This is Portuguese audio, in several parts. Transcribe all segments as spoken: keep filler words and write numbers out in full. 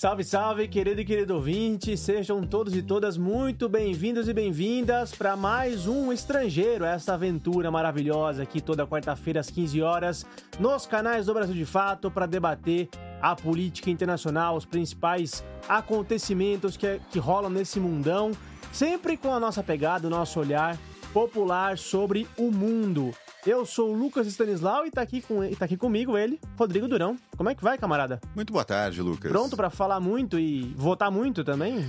Salve, salve, querido e querido ouvinte, sejam todos e todas muito bem-vindos e bem-vindas para mais um Estrangeiro, essa aventura maravilhosa aqui toda quarta-feira às quinze horas, nos canais do Brasil de Fato, para debater a política internacional, os principais acontecimentos que, que rolam nesse mundão, sempre com a nossa pegada, o nosso olhar popular sobre o mundo. Eu sou o Lucas Stanislau e tá aqui, com, e tá aqui comigo ele, Rodrigo Durão. Como é que vai, camarada? Muito boa tarde, Lucas. Pronto pra falar muito e votar muito também?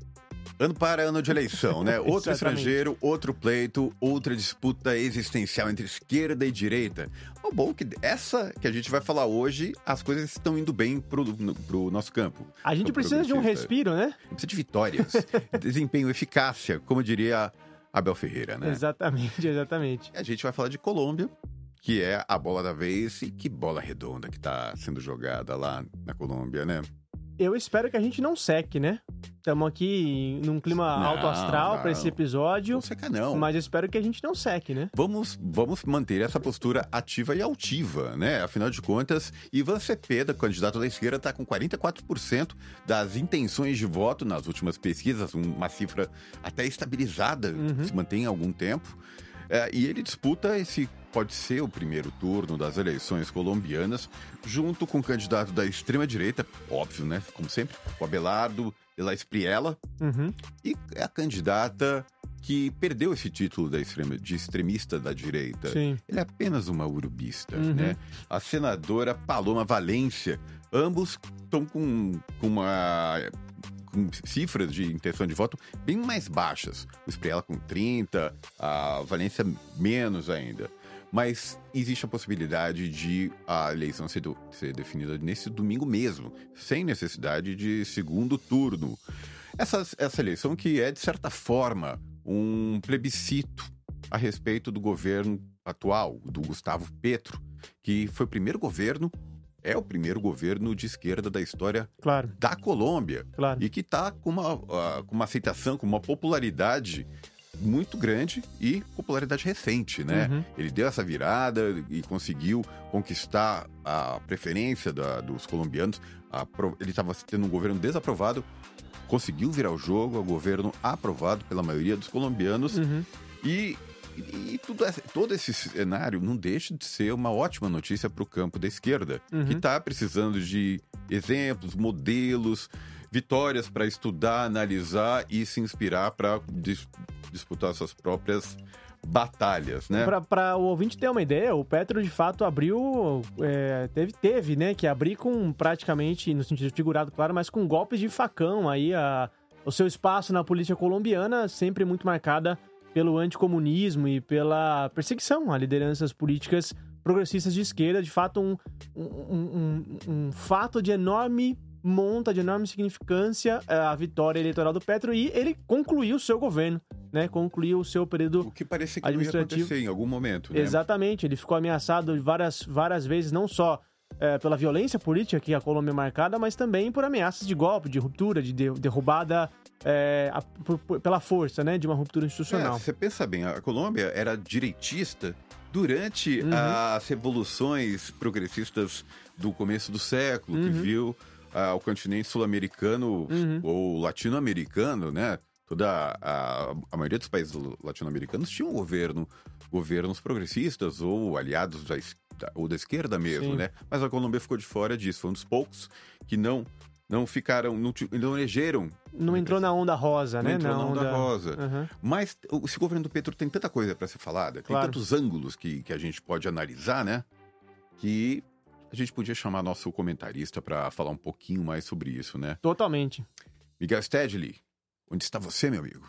Ano para ano de eleição, né? Outro estrangeiro, outro pleito, outra disputa existencial entre esquerda e direita. O bom é que essa que a gente vai falar hoje, as coisas estão indo bem pro, no, pro nosso campo. A gente precisa de um respiro, né? Precisa de vitórias, desempenho, eficácia, como diria Abel Ferreira, né? Exatamente, exatamente. A gente vai falar de Colômbia, que é a bola da vez, e que bola redonda que tá sendo jogada lá na Colômbia, né? Eu espero que a gente não seque, né? Estamos aqui num clima não, alto astral para esse episódio. Não seca, não. Mas eu espero que a gente não seque, né? Vamos, vamos manter essa postura ativa e altiva, né? Afinal de contas, Ivan Cepeda, candidato da esquerda, está com quarenta e quatro por cento das intenções de voto nas últimas pesquisas, uma cifra até estabilizada, uhum. se mantém há algum tempo. É, e ele disputa esse, pode ser o primeiro turno das eleições colombianas, junto com o candidato da extrema-direita, óbvio, né? Como sempre, o Abelardo de la Espriella, uhum. e é a candidata que perdeu esse título da extrema, de extremista da direita. Sim. Ele é apenas uma urubista, uhum. né? A senadora Paloma Valência. Ambos estão com, com uma... com cifras de intenção de voto bem mais baixas. O Espriella com trinta, a Valência menos ainda. Mas existe a possibilidade de a eleição ser, do, ser definida nesse domingo mesmo, sem necessidade de segundo turno. Essa, essa eleição que é, de certa forma, um plebiscito a respeito do governo atual, do Gustavo Petro, que foi o primeiro governo É o primeiro governo de esquerda da história claro. da Colômbia. Claro. E que está com uma, uh, com uma aceitação, com uma popularidade muito grande e popularidade recente, né? Uhum. Ele deu essa virada e conseguiu conquistar a preferência da, dos colombianos. A, ele estava tendo um governo desaprovado, conseguiu virar o jogo, o governo aprovado pela maioria dos colombianos. Uhum. E... E tudo, todo esse cenário não deixa de ser uma ótima notícia para o campo da esquerda, uhum. que está precisando de exemplos, modelos, vitórias para estudar, analisar e se inspirar para dis- disputar suas próprias batalhas, né? Para o ouvinte ter uma ideia, o Petro de fato abriu, é, teve, teve, né, que abrir com praticamente, no sentido figurado, claro, mas com golpes de facão aí, a, o seu espaço na política colombiana sempre muito marcada pelo anticomunismo e pela perseguição a lideranças políticas progressistas de esquerda, de fato um, um, um, um fato de enorme monta, de enorme significância a vitória eleitoral do Petro, e ele concluiu o seu governo, né? Concluiu o seu período o que parecia que administrativo. Não ia acontecer em algum momento, né? Exatamente, ele ficou ameaçado várias, várias vezes, não só é, pela violência política que a Colômbia é marcada, mas também por ameaças de golpe, de ruptura, de derrubada É, a, por, por, pela força, né, de uma ruptura institucional. É, você pensa bem, a Colômbia era direitista durante uhum. as revoluções progressistas do começo do século, uhum. que viu uh, o continente sul-americano uhum. ou latino-americano, né? Toda a, a maioria dos países latino-americanos tinham um governo, governos progressistas ou aliados da, ou da esquerda mesmo, Sim. né? Mas a Colômbia ficou de fora disso, foi um dos poucos que não Não ficaram, não, não elegeram. Não entrou na onda rosa, não né? Entrou na, na onda, onda rosa. Uhum. Mas esse governo do Petro tem tanta coisa para ser falada, claro. tem tantos ângulos que, que a gente pode analisar, né? Que a gente podia chamar nosso comentarista para falar um pouquinho mais sobre isso, né? Totalmente. Miguel Stedley, onde está você, meu amigo?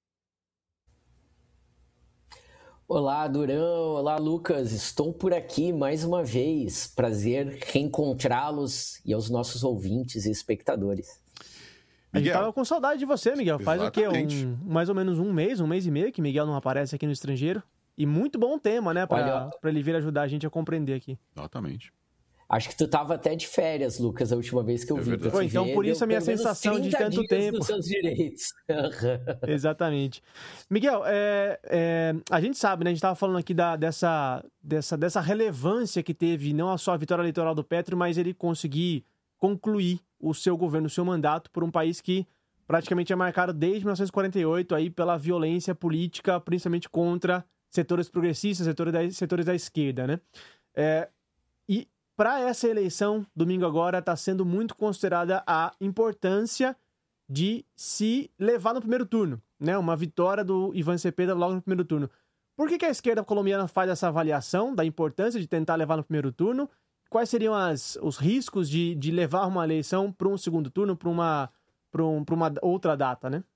Olá, Durão. Olá, Lucas. Estou por aqui mais uma vez. Prazer reencontrá-los e aos nossos ouvintes e espectadores. A gente tava com saudade de você, Miguel. Faz Exatamente. o quê? Um, mais ou menos um mês, um mês e meio que Miguel não aparece aqui no Estrangeiro. E muito bom tema, né? Para ele vir ajudar a gente a compreender aqui. Exatamente. Acho que tu tava até de férias, Lucas, a última vez que eu é vi. Foi, então por isso a minha sensação de tanto tempo. Dos seus direitos. Exatamente. Miguel, é, é, a gente sabe, né? A gente estava falando aqui da, dessa, dessa, dessa relevância que teve não só a vitória eleitoral do Petro, mas ele conseguir concluir o seu governo, o seu mandato por um país que praticamente é marcado desde mil novecentos e quarenta e oito aí pela violência política, principalmente contra setores progressistas, setores da, setores da esquerda, né? É, e para essa eleição, domingo agora, está sendo muito considerada a importância de se levar no primeiro turno, né? Uma vitória do Ivan Cepeda logo no primeiro turno. Por que, que a esquerda colombiana faz essa avaliação da importância de tentar levar no primeiro turno? Quais seriam as, os riscos de, de levar uma eleição para um segundo turno, para uma, para um, para uma outra data, né?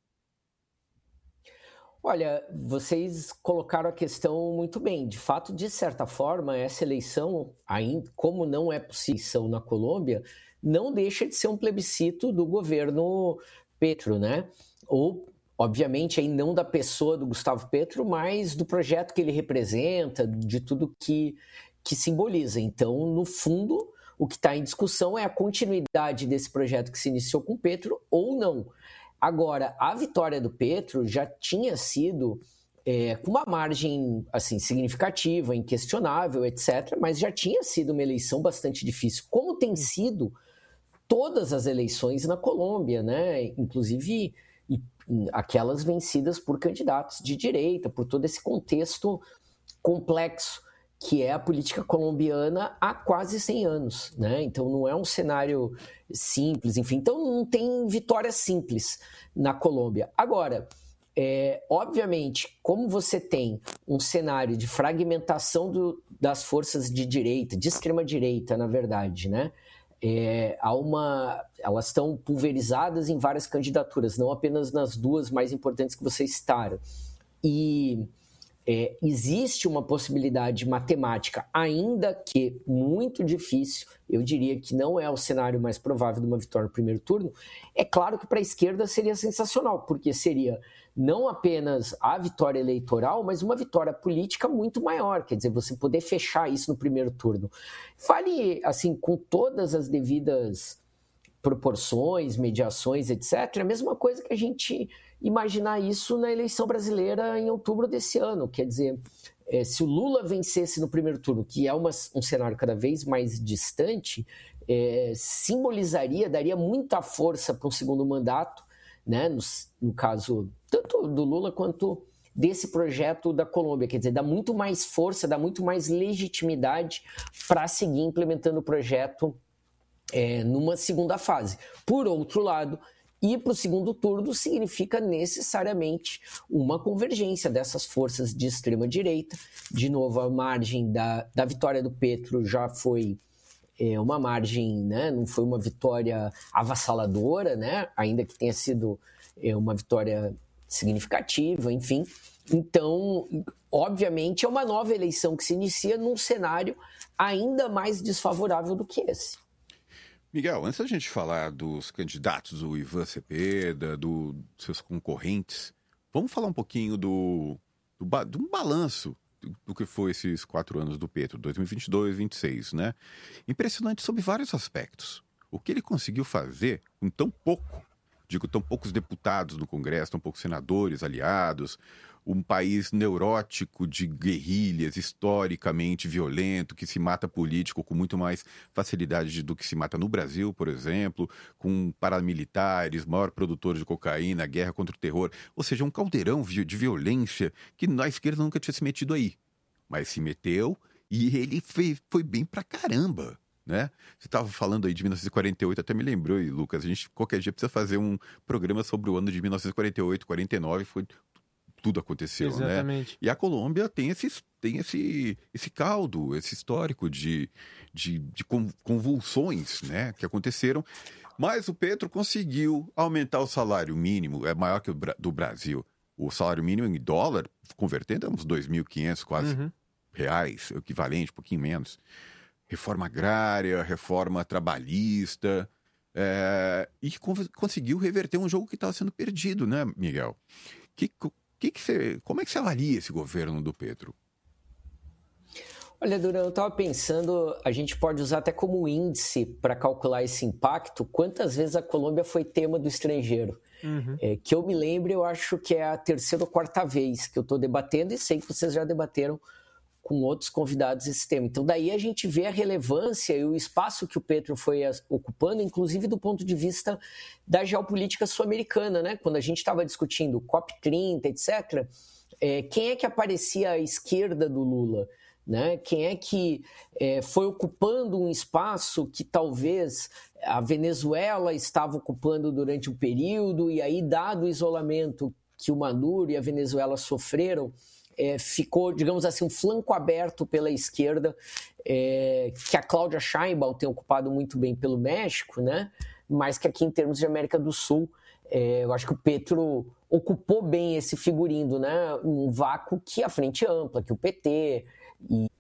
Olha, vocês colocaram a questão muito bem. De fato, de certa forma, essa eleição, ainda, como não é possível na Colômbia, não deixa de ser um plebiscito do governo Petro, né? Ou, obviamente, aí não da pessoa do Gustavo Petro, mas do projeto que ele representa, de tudo que, que simboliza. Então, no fundo, o que está em discussão é a continuidade desse projeto que se iniciou com Petro ou não. Agora, a vitória do Petro já tinha sido é, com uma margem assim, significativa, inquestionável, etcétera, mas já tinha sido uma eleição bastante difícil, como tem sido todas as eleições na Colômbia, né? Inclusive e, aquelas vencidas por candidatos de direita, por todo esse contexto complexo que é a política colombiana há quase cem anos, né? Então não é um cenário simples, enfim. Então não tem vitória simples na Colômbia. Agora, é, obviamente, como você tem um cenário de fragmentação do, das forças de direita, de extrema-direita, na verdade, né? É, há uma, elas estão pulverizadas em várias candidaturas, não apenas nas duas mais importantes que vocês citaram. E... É, existe uma possibilidade matemática, ainda que muito difícil, eu diria que não é o cenário mais provável de uma vitória no primeiro turno. É claro que para a esquerda seria sensacional, porque seria não apenas a vitória eleitoral, mas uma vitória política muito maior, quer dizer, você poder fechar isso no primeiro turno. Fale, assim, com todas as devidas proporções, mediações, etcétera, a mesma coisa que a gente imaginar isso na eleição brasileira em outubro desse ano. Quer dizer, é, se o Lula vencesse no primeiro turno, que é uma, um cenário cada vez mais distante, é, simbolizaria, daria muita força para um segundo mandato, né, no, no caso tanto do Lula quanto desse projeto da Colômbia. Quer dizer, dá muito mais força, dá muito mais legitimidade para seguir implementando o projeto é, numa segunda fase. Por outro lado, ir para o segundo turno significa necessariamente uma convergência dessas forças de extrema-direita. De novo, a margem da, da vitória do Petro já foi é, uma margem, né, não foi uma vitória avassaladora, né, ainda que tenha sido é, uma vitória significativa, enfim. Então, obviamente, é uma nova eleição que se inicia num cenário ainda mais desfavorável do que esse. Miguel, antes da gente falar dos candidatos, do Ivan Cepeda, dos seus concorrentes, vamos falar um pouquinho do, do, do um balanço do, do que foi esses quatro anos do Petro, dois mil e vinte e dois, vinte e seis, né? Impressionante sob vários aspectos. O que ele conseguiu fazer com tão pouco, digo, tão poucos deputados no Congresso, tão poucos senadores aliados, um país neurótico de guerrilhas, historicamente violento, que se mata político com muito mais facilidade do que se mata no Brasil, por exemplo, com paramilitares, maior produtor de cocaína, guerra contra o terror, ou seja, um caldeirão de violência que na esquerda nunca tinha se metido aí. Mas se meteu e ele fez, foi bem pra caramba. Né? Você estava falando aí de mil novecentos e quarenta e oito, até me lembrou, aí, Lucas, a gente qualquer dia precisa fazer um programa sobre o ano de mil novecentos e quarenta e oito, quarenta e nove, foi... tudo aconteceu, Exatamente. Né? E a Colômbia tem esse, tem esse, esse caldo, esse histórico de, de, de convulsões, né, que aconteceram. Mas o Petro conseguiu aumentar o salário mínimo, é maior que o do Brasil. O salário mínimo em dólar, convertendo, é uns dois mil e quinhentos quase Uhum. reais, o equivalente, um pouquinho menos. Reforma agrária, reforma trabalhista, é, e conseguiu reverter um jogo que estava sendo perdido, né, Miguel? Que... Que que você, como é que você avalia esse governo do Petro? Olha, Durão, eu estava pensando, a gente pode usar até como índice para calcular esse impacto, quantas vezes a Colômbia foi tema do estrangeiro. Uhum. É, que eu me lembre, eu acho que é a terceira ou quarta vez que eu estou debatendo, e sei que vocês já debateram com outros convidados esse tema. Então, daí a gente vê a relevância e o espaço que o Petro foi ocupando, inclusive do ponto de vista da geopolítica sul-americana, né? Quando a gente estava discutindo COP trinta, etcétera, é, quem é que aparecia à esquerda do Lula? Né? Quem é que é, foi ocupando um espaço que talvez a Venezuela estava ocupando durante um período, e aí, dado o isolamento que o Maduro e a Venezuela sofreram, É, ficou, digamos assim, um flanco aberto pela esquerda, é, que a Cláudia Sheinbaum tem ocupado muito bem pelo México, né? Mas que aqui, em termos de América do Sul, é, eu acho que o Petro ocupou bem esse figurino, né? Um vácuo que a Frente Ampla, que o P T, e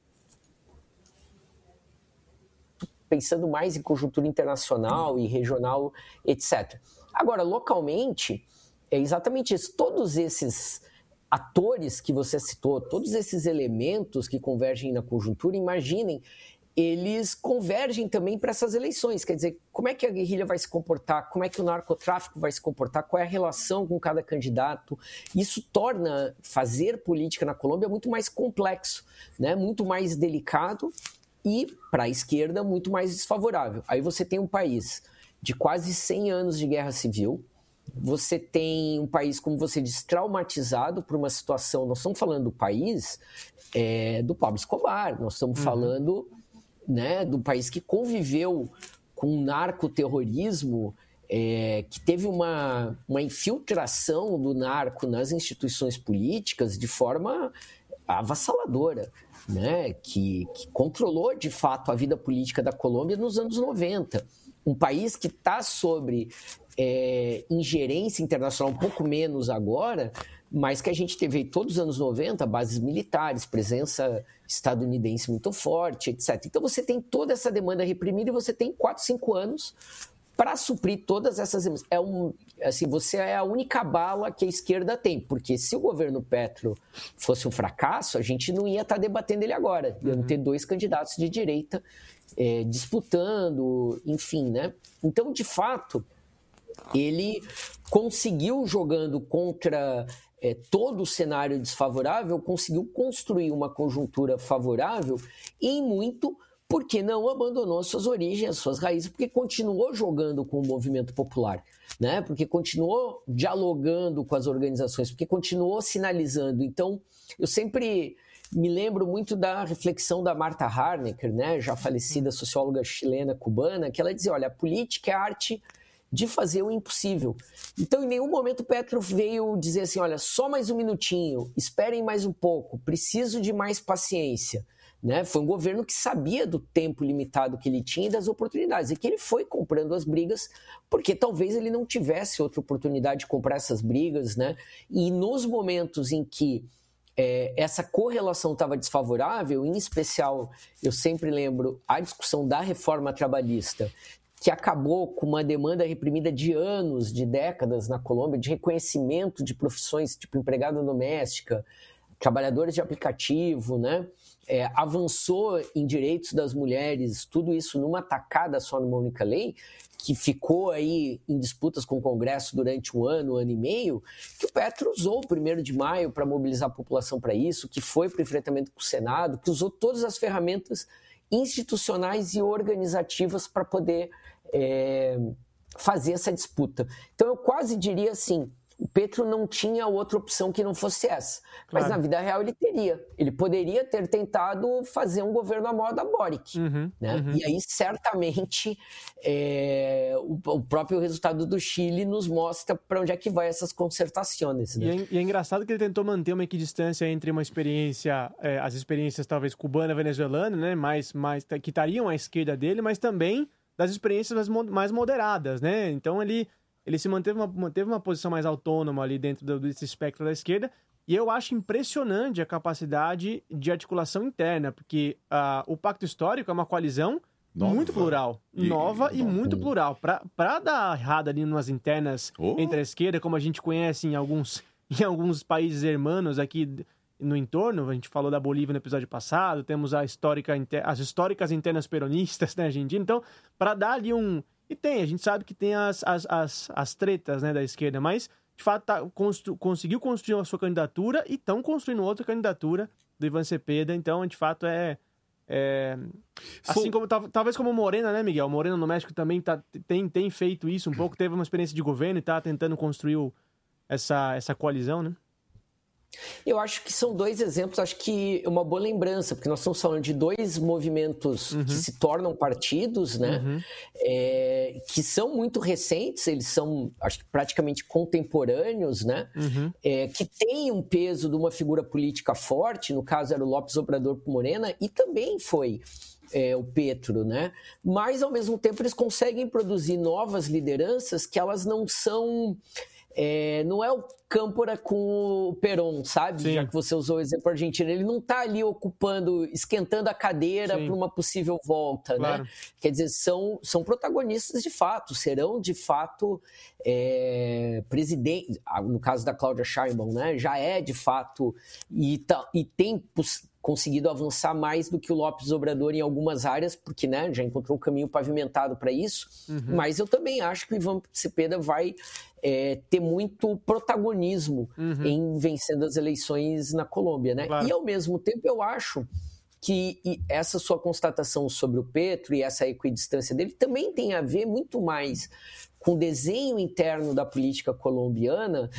pensando mais em conjuntura internacional e regional, etcétera. Agora, localmente, é exatamente isso. Todos esses atores que você citou, todos esses elementos que convergem na conjuntura, imaginem, eles convergem também para essas eleições. Quer dizer, como é que a guerrilha vai se comportar? Como é que o narcotráfico vai se comportar? Qual é a relação com cada candidato? Isso torna fazer política na Colômbia muito mais complexo, né? Muito mais delicado e, para a esquerda, muito mais desfavorável. Aí você tem um país de quase cem anos de guerra civil. Você tem um país, como você diz, traumatizado por uma situação. Nós estamos falando do país é, do Pablo Escobar, nós estamos uhum. falando, né, do país que conviveu com um narcoterrorismo, é, que teve uma, uma infiltração do narco nas instituições políticas de forma avassaladora, né, que, que controlou de fato a vida política da Colômbia nos anos noventa. Um país que está sobre é, ingerência internacional, um pouco menos agora, mas que a gente teve todos os anos noventa, bases militares, presença estadunidense muito forte, etcétera. Então você tem toda essa demanda reprimida e você tem quatro, cinco anos para suprir todas essas demandas. É um, assim, você é a única bala que a esquerda tem, porque se o governo Petro fosse um fracasso, a gente não ia estar tá debatendo ele agora. Iam ter dois candidatos de direita É, disputando, enfim, né? Então, de fato, ele conseguiu, jogando contra é, todo o cenário desfavorável, conseguiu construir uma conjuntura favorável e, em muito, porque não abandonou suas origens, suas raízes, porque continuou jogando com o movimento popular, né? Porque continuou dialogando com as organizações, porque continuou sinalizando. Então, eu sempre me lembro muito da reflexão da Marta Harnecker, né, já falecida socióloga chilena cubana, que ela dizia, olha, a política é a arte de fazer o impossível. Então, em nenhum momento o Petro veio dizer assim, olha, só mais um minutinho, esperem mais um pouco, preciso de mais paciência. Né? Foi um governo que sabia do tempo limitado que ele tinha e das oportunidades, e que ele foi comprando as brigas, porque talvez ele não tivesse outra oportunidade de comprar essas brigas, né? E nos momentos em que É, essa correlação estava desfavorável, em especial, eu sempre lembro a discussão da reforma trabalhista, que acabou com uma demanda reprimida de anos, de décadas na Colômbia, de reconhecimento de profissões tipo empregada doméstica, trabalhadores de aplicativo, né? É, avançou em direitos das mulheres, tudo isso numa tacada só numa única lei, que ficou aí em disputas com o Congresso durante um ano, um ano e meio, que o Petro usou o primeiro de maio para mobilizar a população para isso, que foi para o enfrentamento com o Senado, que usou todas as ferramentas institucionais e organizativas para poder é, fazer essa disputa. Então eu quase diria assim, o Petro não tinha outra opção que não fosse essa. Mas claro, na vida real ele teria. Ele poderia ter tentado fazer um governo à moda Boric. Uhum, né? Uhum. E aí, certamente, é, o, o próprio resultado do Chile nos mostra para onde é que vai essas concertações. Né? E, é, e é engraçado que ele tentou manter uma equidistância entre uma experiência, é, as experiências talvez cubana, venezuelana, né? mais, mais, que estariam à esquerda dele, mas também das experiências mais, mais moderadas. Né? Então ele... Ele se manteve uma, manteve uma posição mais autônoma ali dentro do, desse espectro da esquerda. E eu acho impressionante a capacidade de articulação interna, porque uh, o Pacto Histórico é uma coalizão nova, muito plural. E, nova e, e muito plural. Para dar errado ali numas internas oh. entre a esquerda, como a gente conhece em alguns, em alguns países hermanos aqui no entorno, a gente falou da Bolívia no episódio passado, temos a histórica, as históricas internas peronistas na Argentina. Então, para dar ali um... E tem, a gente sabe que tem as, as, as, as tretas, né, da esquerda, mas, de fato, tá, constru, conseguiu construir a sua candidatura e estão construindo outra candidatura do Ivan Cepeda, então, de fato, é... é... Assim como, talvez como o Morena, né, Miguel? O Morena no México também tá, tem, tem feito isso um pouco, teve uma experiência de governo e tá tentando construir o, essa, essa coalizão, né? Eu acho que são dois exemplos, acho que é uma boa lembrança, porque nós estamos falando de dois movimentos uhum. que se tornam partidos, né? Uhum. É, que são muito recentes, eles são, acho que praticamente contemporâneos, né? Uhum. É, que têm um peso de uma figura política forte, no caso era o López Obrador com Morena, e também foi é, o Petro, né? Mas, ao mesmo tempo, eles conseguem produzir novas lideranças que elas não são... É, não é o Câmpora com o Perón, sabe? Sim. Já que você usou o exemplo argentino, ele não está ali ocupando, esquentando a cadeira para uma possível volta, claro. Né? Quer dizer, são, são protagonistas de fato, serão de fato é, presidente, no caso da Cláudia Sheinbaum, né? Já é de fato e, tá, e tem conseguido avançar mais do que o López Obrador em algumas áreas, porque né, já encontrou um caminho pavimentado para isso, uhum. mas eu também acho que o Ivan Cepeda vai é, ter muito protagonismo uhum. em vencendo as eleições na Colômbia, né? Claro. E ao mesmo tempo eu acho que essa sua constatação sobre o Petro e essa equidistância dele também tem a ver muito mais com o desenho interno da política colombiana.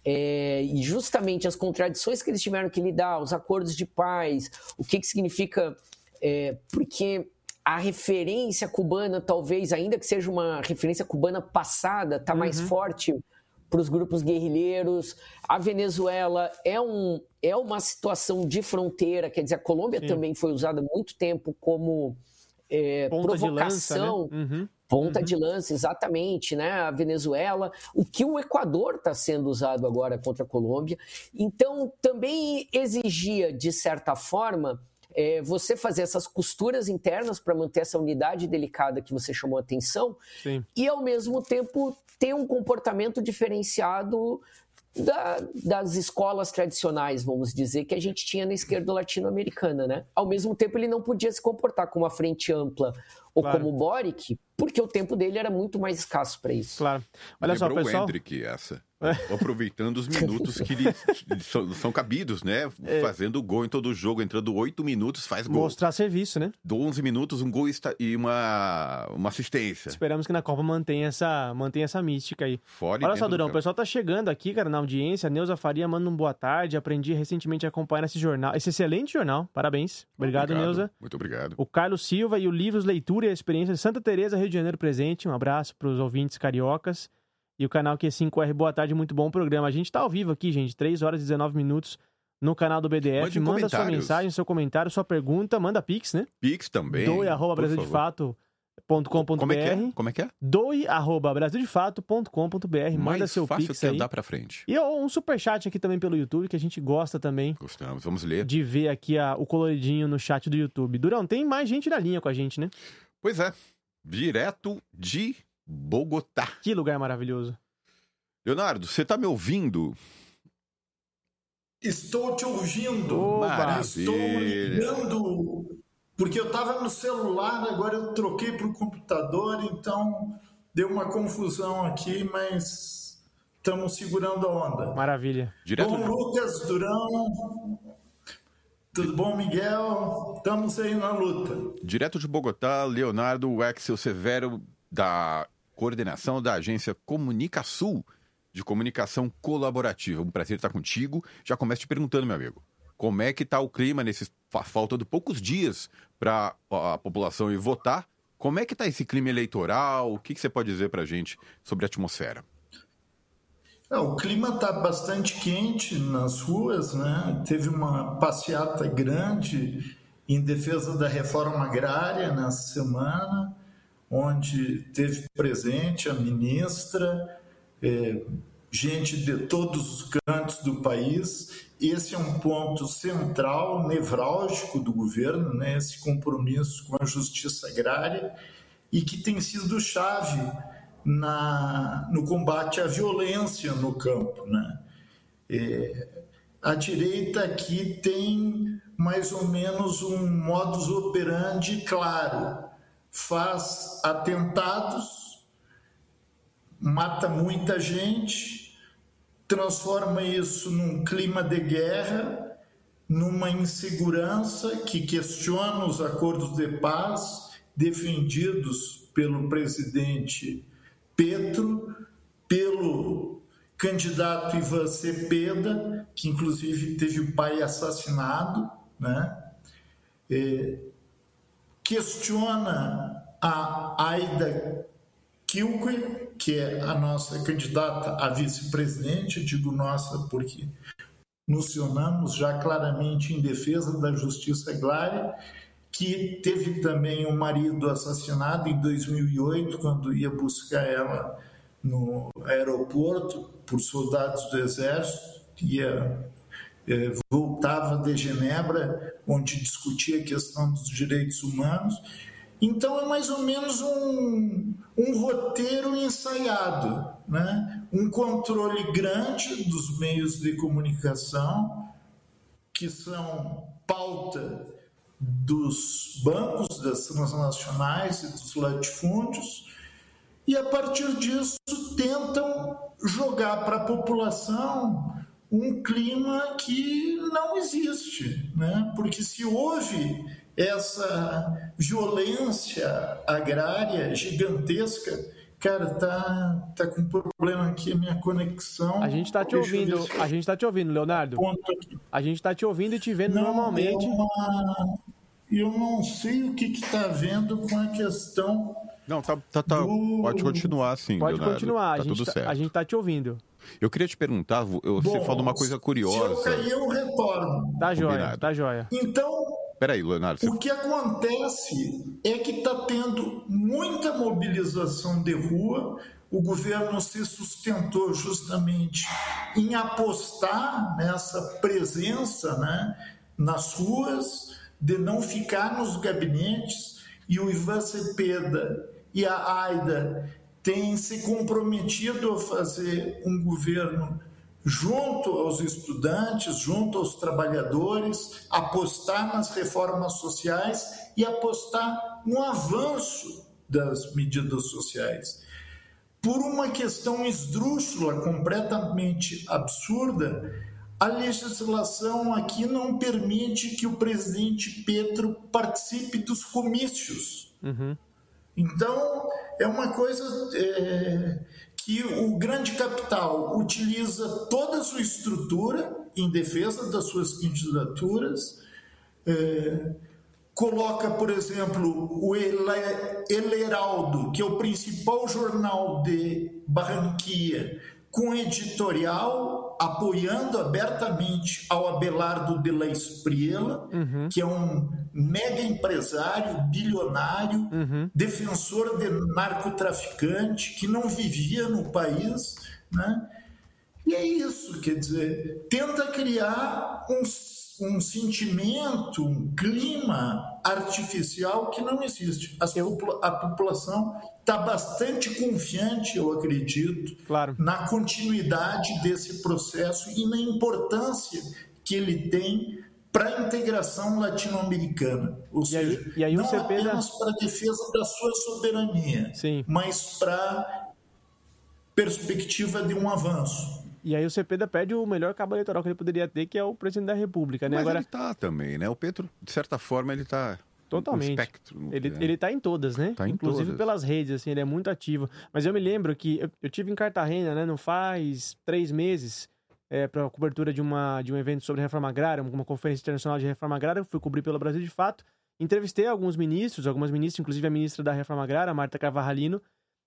É, e justamente as contradições que eles tiveram que lidar, os acordos de paz, o que, que significa... É, porque a referência cubana, talvez, ainda que seja uma referência cubana passada, está mais uhum. forte para os grupos guerrilheiros. A Venezuela é, um, é uma situação de fronteira, quer dizer, a Colômbia Sim. também foi usada há muito tempo como é, provocação... De lança, né? Uhum. Ponta uhum. de lança, exatamente, né? A Venezuela, o que o Equador está sendo usado agora contra a Colômbia. Então, também exigia, de certa forma, é, você fazer essas costuras internas para manter essa unidade delicada que você chamou a atenção Sim. e, ao mesmo tempo, ter um comportamento diferenciado da, das escolas tradicionais, vamos dizer, que a gente tinha na esquerda latino-americana, né? Ao mesmo tempo, ele não podia se comportar como uma frente ampla ou claro. Como o Boric, porque o tempo dele era muito mais escasso para isso. Claro. Olha Lembrou só, pessoal... o Hendrick, essa. Aproveitando os minutos que lhe, são, são cabidos, né? É. Fazendo gol em todo jogo, entrando oito minutos, faz gol. Mostrar serviço, né? onze minutos, um gol e uma, uma assistência. Esperamos que na Copa mantenha essa, mantenha essa mística aí. Fora Olha só, Durão, o pessoal tá chegando aqui, cara, na audiência. A Neuza Faria manda um boa tarde. Aprendi recentemente a acompanhar esse jornal, esse excelente jornal. Parabéns. Obrigado, obrigado Neuza. Muito obrigado. O Carlos Silva e o Livros Leitura e a Experiência de Santa Teresa, Rio de Janeiro presente. Um abraço para os ouvintes cariocas. E o canal Q cinco R, boa tarde, muito bom programa. A gente tá ao vivo aqui, gente, três horas e dezenove minutos no canal do B D F. Mande manda sua mensagem, seu comentário, sua pergunta, manda Pix, né? Pix também. doe arroba brasil de fato ponto com ponto b r. Como é que é? Como é que é? doe arroba brasil de fato ponto com ponto b r. Manda seu Pix que aí. Andar pra frente. E um superchat aqui também pelo YouTube, que a gente gosta também. Gostamos, vamos ler. De ver aqui a, o coloridinho no chat do YouTube. Durão, tem mais gente na linha com a gente, né? Pois é. Direto de Bogotá. Que lugar maravilhoso. Leonardo, você tá me ouvindo? Estou te ouvindo. Oh, Estou ligando, porque eu estava no celular, agora eu troquei para o computador, então deu uma confusão aqui, mas estamos segurando a onda. Maravilha. Direto bom, de... Lucas, Durão, tudo bom, Miguel? Estamos aí na luta. Direto de Bogotá, Leonardo Wexel Severo, da coordenação da agência Comunicasul, de comunicação colaborativa. Um prazer estar contigo. Já começo te perguntando, meu amigo, como é que está o clima nesses faltando poucos dias para a população ir votar? Como é que está esse clima eleitoral? O que, que você pode dizer para a gente sobre a atmosfera? É, o clima está bastante quente nas ruas, né? Teve uma passeata grande em defesa da reforma agrária nessa semana, onde teve presente a ministra, É, gente de todos os cantos do país. Esse é um ponto central, nevrálgico do governo, né? Esse compromisso com a justiça agrária, e que tem sido chave na, no combate à violência no campo, né? É, a direita aqui tem mais ou menos um modus operandi claro, faz atentados, mata muita gente, transforma isso num clima de guerra numa insegurança que questiona os acordos de paz defendidos pelo presidente Petro, pelo candidato Ivan Cepeda, que inclusive teve o pai assassinado, né? É, questiona a Aida Kilque, que é a nossa candidata a vice-presidente, digo nossa porque nos posicionamos já claramente em defesa da justiça agrária, que teve também um marido assassinado em dois mil e oito, quando ia buscar ela no aeroporto por soldados do Exército, ia, eh, voltava de Genebra, onde discutia a questão dos direitos humanos. Então é mais ou menos um, um roteiro ensaiado, né? Um controle grande dos meios de comunicação, que são pauta dos bancos, das transnacionais e dos latifúndios, e a partir disso tentam jogar para a população um clima que não existe, né? Porque se houve essa violência agrária gigantesca, cara, tá, tá com problema aqui a minha conexão. A gente tá te ouvindo, se... a gente tá te ouvindo, Leonardo. A gente tá te ouvindo e te vendo não, normalmente. Eu, uma... eu não sei o que que tá vendo com a questão. Não, tá, tá, tá. Do... Pode continuar, sim, Pode Leonardo. continuar, tá a, gente tudo tá, certo. a gente tá te ouvindo. Eu queria te perguntar, eu, Bom, você falou uma coisa curiosa. Se eu cair, eu retorno. Tá jóia, tá jóia. Então, peraí, Leonardo. Você... o que acontece é que está tendo muita mobilização de rua. O governo se sustentou justamente em apostar nessa presença, né, nas ruas, de não ficar nos gabinetes, e o Ivan Cepeda e a Aida têm se comprometido a fazer um governo junto aos estudantes, junto aos trabalhadores, apostar nas reformas sociais e apostar no avanço das medidas sociais. Por uma questão esdrúxula, completamente absurda, a legislação aqui não permite que o presidente Petro participe dos comícios. Uhum. Então, é uma coisa é, que o grande capital utiliza toda a sua estrutura em defesa das suas candidaturas, é, coloca, por exemplo, o El Heraldo, que é o principal jornal de Barranquilla, com editorial apoiando abertamente ao Abelardo de la Espriella, uhum. que é um mega empresário, bilionário, uhum. defensor de narcotraficante, que não vivia no país, né? E é isso, quer dizer, tenta criar um, um sentimento, um clima artificial que não existe. As, a população está bastante confiante, eu acredito, claro. na continuidade desse processo e na importância que ele tem para a integração latino-americana. Ou e seja, aí, e aí não Cepeda... apenas para a defesa da sua soberania, Sim. mas para a perspectiva de um avanço. E aí o Cepeda pede o melhor cabo eleitoral que ele poderia ter, que é o presidente da República, né? Mas Agora... ele tá também, né? O Petro, de certa forma, ele tá... Totalmente. Espectro, ele, né? ele tá em todas, né? Tá em Inclusive todas. pelas redes, assim, ele é muito ativo. Mas eu me lembro que eu, eu tive em Cartagena, né? Não faz três meses, é, para a cobertura de, uma, de um evento sobre reforma agrária, uma conferência internacional de reforma agrária, eu fui cobrir pelo Brasil de fato. Entrevistei alguns ministros, algumas ministras, inclusive a ministra da Reforma Agrária, Marta Carvalhalino,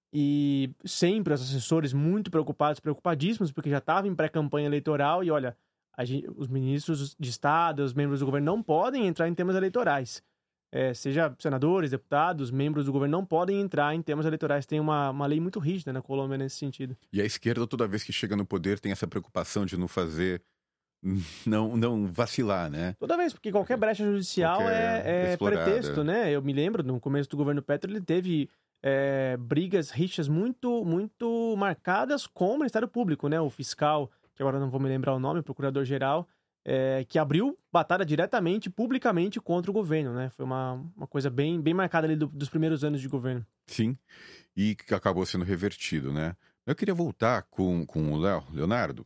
e sempre os assessores muito preocupados, preocupadíssimos, porque já estava em pré-campanha eleitoral e, olha, a gente, os ministros de Estado, os membros do governo não podem entrar em temas eleitorais. É, seja senadores, deputados, membros do governo não podem entrar em temas eleitorais. Tem uma, uma lei muito rígida na Colômbia nesse sentido. E a esquerda, toda vez que chega no poder, tem essa preocupação de não fazer... Não, não vacilar, né? Toda vez, porque qualquer brecha judicial qualquer é, é pretexto, né? Eu me lembro, no começo do governo Petro, ele teve é, brigas, rixas muito, muito marcadas com o Ministério Público, né? O fiscal, que agora não vou me lembrar o nome, o procurador-geral, é, que abriu batalha diretamente, publicamente, contra o governo, né? Foi uma, uma coisa bem, bem marcada ali do, dos primeiros anos de governo. Sim, e que acabou sendo revertido, né? Eu queria voltar com, com o Léo, Leonardo.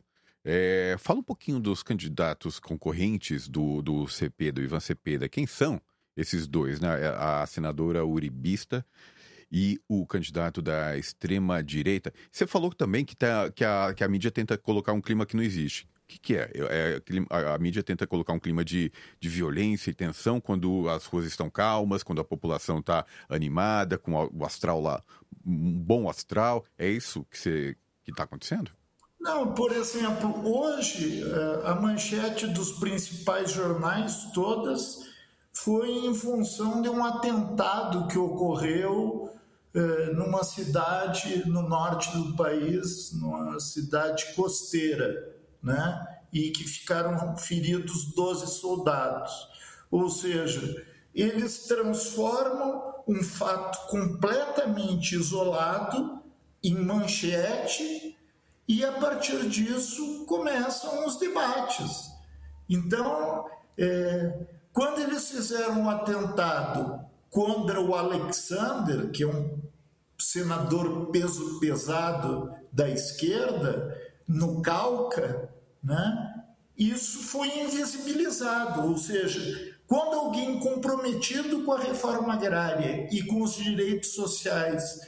É, fala um pouquinho dos candidatos concorrentes do, do Cepeda, do Ivan Cepeda. Quem são esses dois, né? A senadora uribista e o candidato da extrema-direita. Você falou também que, tá, que, a, que a mídia tenta colocar um clima que não existe. O que, que é? é a, a mídia tenta colocar um clima de, de violência e tensão quando as ruas estão calmas, quando a população está animada, com o astral lá, um bom astral. É isso que você, que está acontecendo? Não, por exemplo, hoje a manchete dos principais jornais todas foi em função de um atentado que ocorreu eh, numa cidade no norte do país, numa cidade costeira, né? E que ficaram feridos doze soldados. Ou seja, eles transformam um fato completamente isolado em manchete e, a partir disso, começam os debates. Então, é, quando eles fizeram um atentado contra o Alexander, que é um senador peso pesado da esquerda, no Cauca, né, isso foi invisibilizado. Ou seja, quando alguém comprometido com a reforma agrária e com os direitos sociais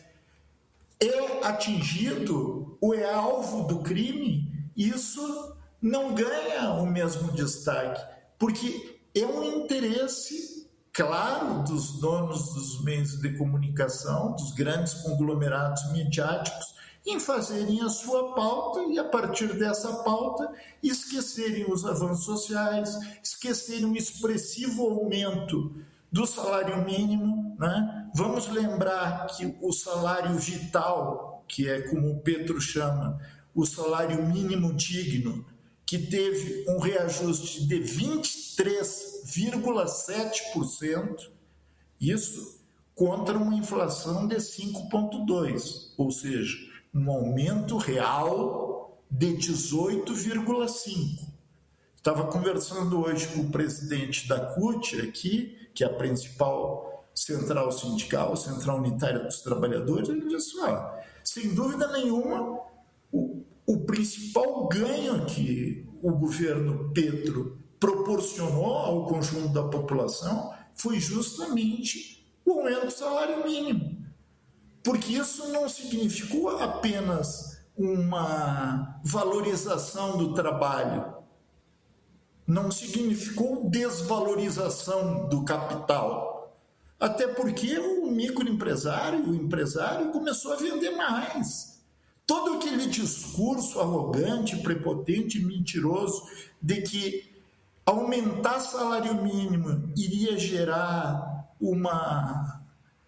é atingido ou é alvo do crime, isso não ganha o mesmo destaque, porque é um interesse claro dos donos dos meios de comunicação, dos grandes conglomerados midiáticos, em fazerem a sua pauta e, a partir dessa pauta, esquecerem os avanços sociais, esquecerem o expressivo aumento do salário mínimo, né? Vamos lembrar que o salário vital, que é como o Petro chama, o salário mínimo digno, que teve um reajuste de vinte e três vírgula sete por cento, isso contra uma inflação de cinco vírgula dois por cento, ou seja, um aumento real de dezoito vírgula cinco por cento. Estava conversando hoje com o presidente da C U T aqui, que é a principal central sindical, central unitária dos trabalhadores, ele disse, ah, sem dúvida nenhuma, o, o principal ganho que o governo Petro proporcionou ao conjunto da população foi justamente o aumento do salário mínimo. Porque isso não significou apenas uma valorização do trabalho, não significou desvalorização do capital. Até porque o microempresário, o empresário, começou a vender mais. Todo aquele discurso arrogante, prepotente e mentiroso de que aumentar salário mínimo iria gerar uma,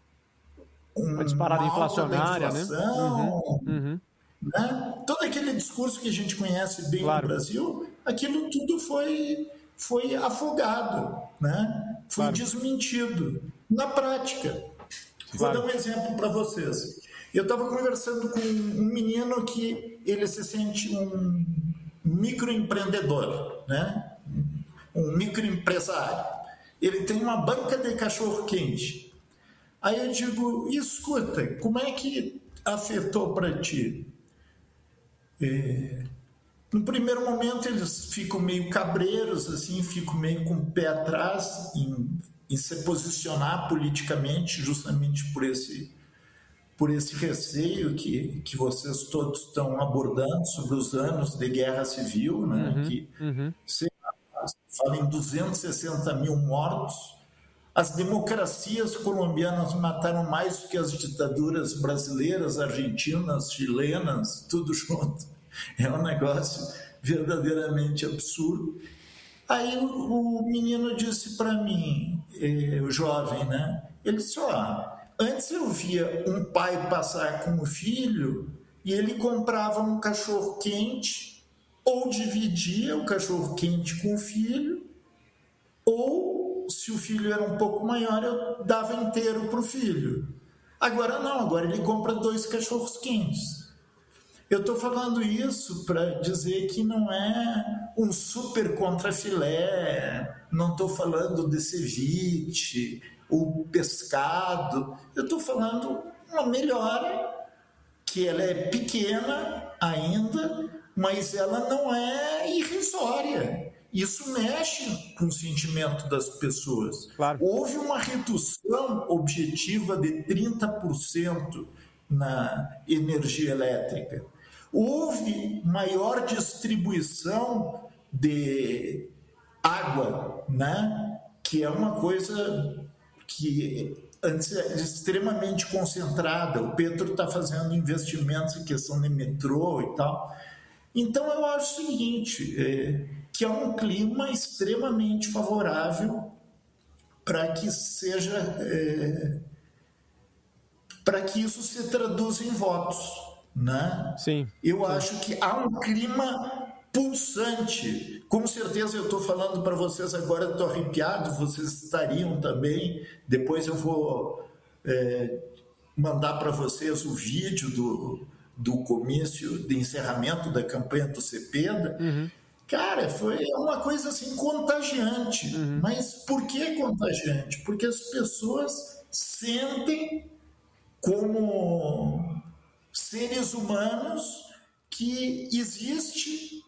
um, uma disparada uma inflacionária, inflação, né? Uhum, uhum. Né? Todo aquele discurso que a gente conhece bem claro. No Brasil, aquilo tudo foi, foi afogado, né? Foi claro. Desmentido. Na prática, claro. Vou dar um exemplo para vocês. Eu estava conversando com um menino que ele se sente um microempreendedor, né? Um microempresário. Ele tem uma banca de cachorro-quente. Aí eu digo, escuta, como é que afetou para ti? É, no primeiro momento eles ficam meio cabreiros, assim, ficam meio com o pé atrás em, em se posicionar politicamente, justamente por esse, por esse receio que, que vocês todos estão abordando sobre os anos de guerra civil, né? Uhum, que uhum. Se fala em duzentos e sessenta mil mortos. As democracias colombianas mataram mais do que as ditaduras brasileiras, argentinas, chilenas, tudo junto. É um negócio verdadeiramente absurdo. Aí o, o menino disse para mim, eh, o jovem, né? Ele disse, ó, antes eu via um pai passar com o filho e ele comprava um cachorro-quente ou dividia o cachorro-quente com o filho, ou, se o filho era um pouco maior, eu dava inteiro para o filho. Agora não, agora ele compra dois cachorros-quentes. Eu estou falando isso para dizer que não é um super contrafilé, não estou falando de ceviche, ou pescado, eu estou falando uma melhora que que ela é pequena ainda, mas ela não é irrisória. Isso mexe com o sentimento das pessoas. Claro. Houve uma redução objetiva de trinta por cento na energia elétrica. Houve maior distribuição de água, né? Que é uma coisa que antes era extremamente concentrada. O Petro está fazendo investimentos em questão de metrô e tal. Então, eu acho o seguinte, é, que é um clima extremamente favorável para que seja... É, para que isso se traduza em votos, né? Sim. Eu Sim. acho que há um clima pulsante. Com certeza eu estou falando para vocês agora, estou arrepiado, vocês estariam também. Depois eu vou é, mandar para vocês o vídeo do, do comício de encerramento da campanha do Cepeda. Uhum. Cara, foi uma coisa assim contagiante. Uhum. Mas por que contagiante? Porque as pessoas sentem como seres humanos que existe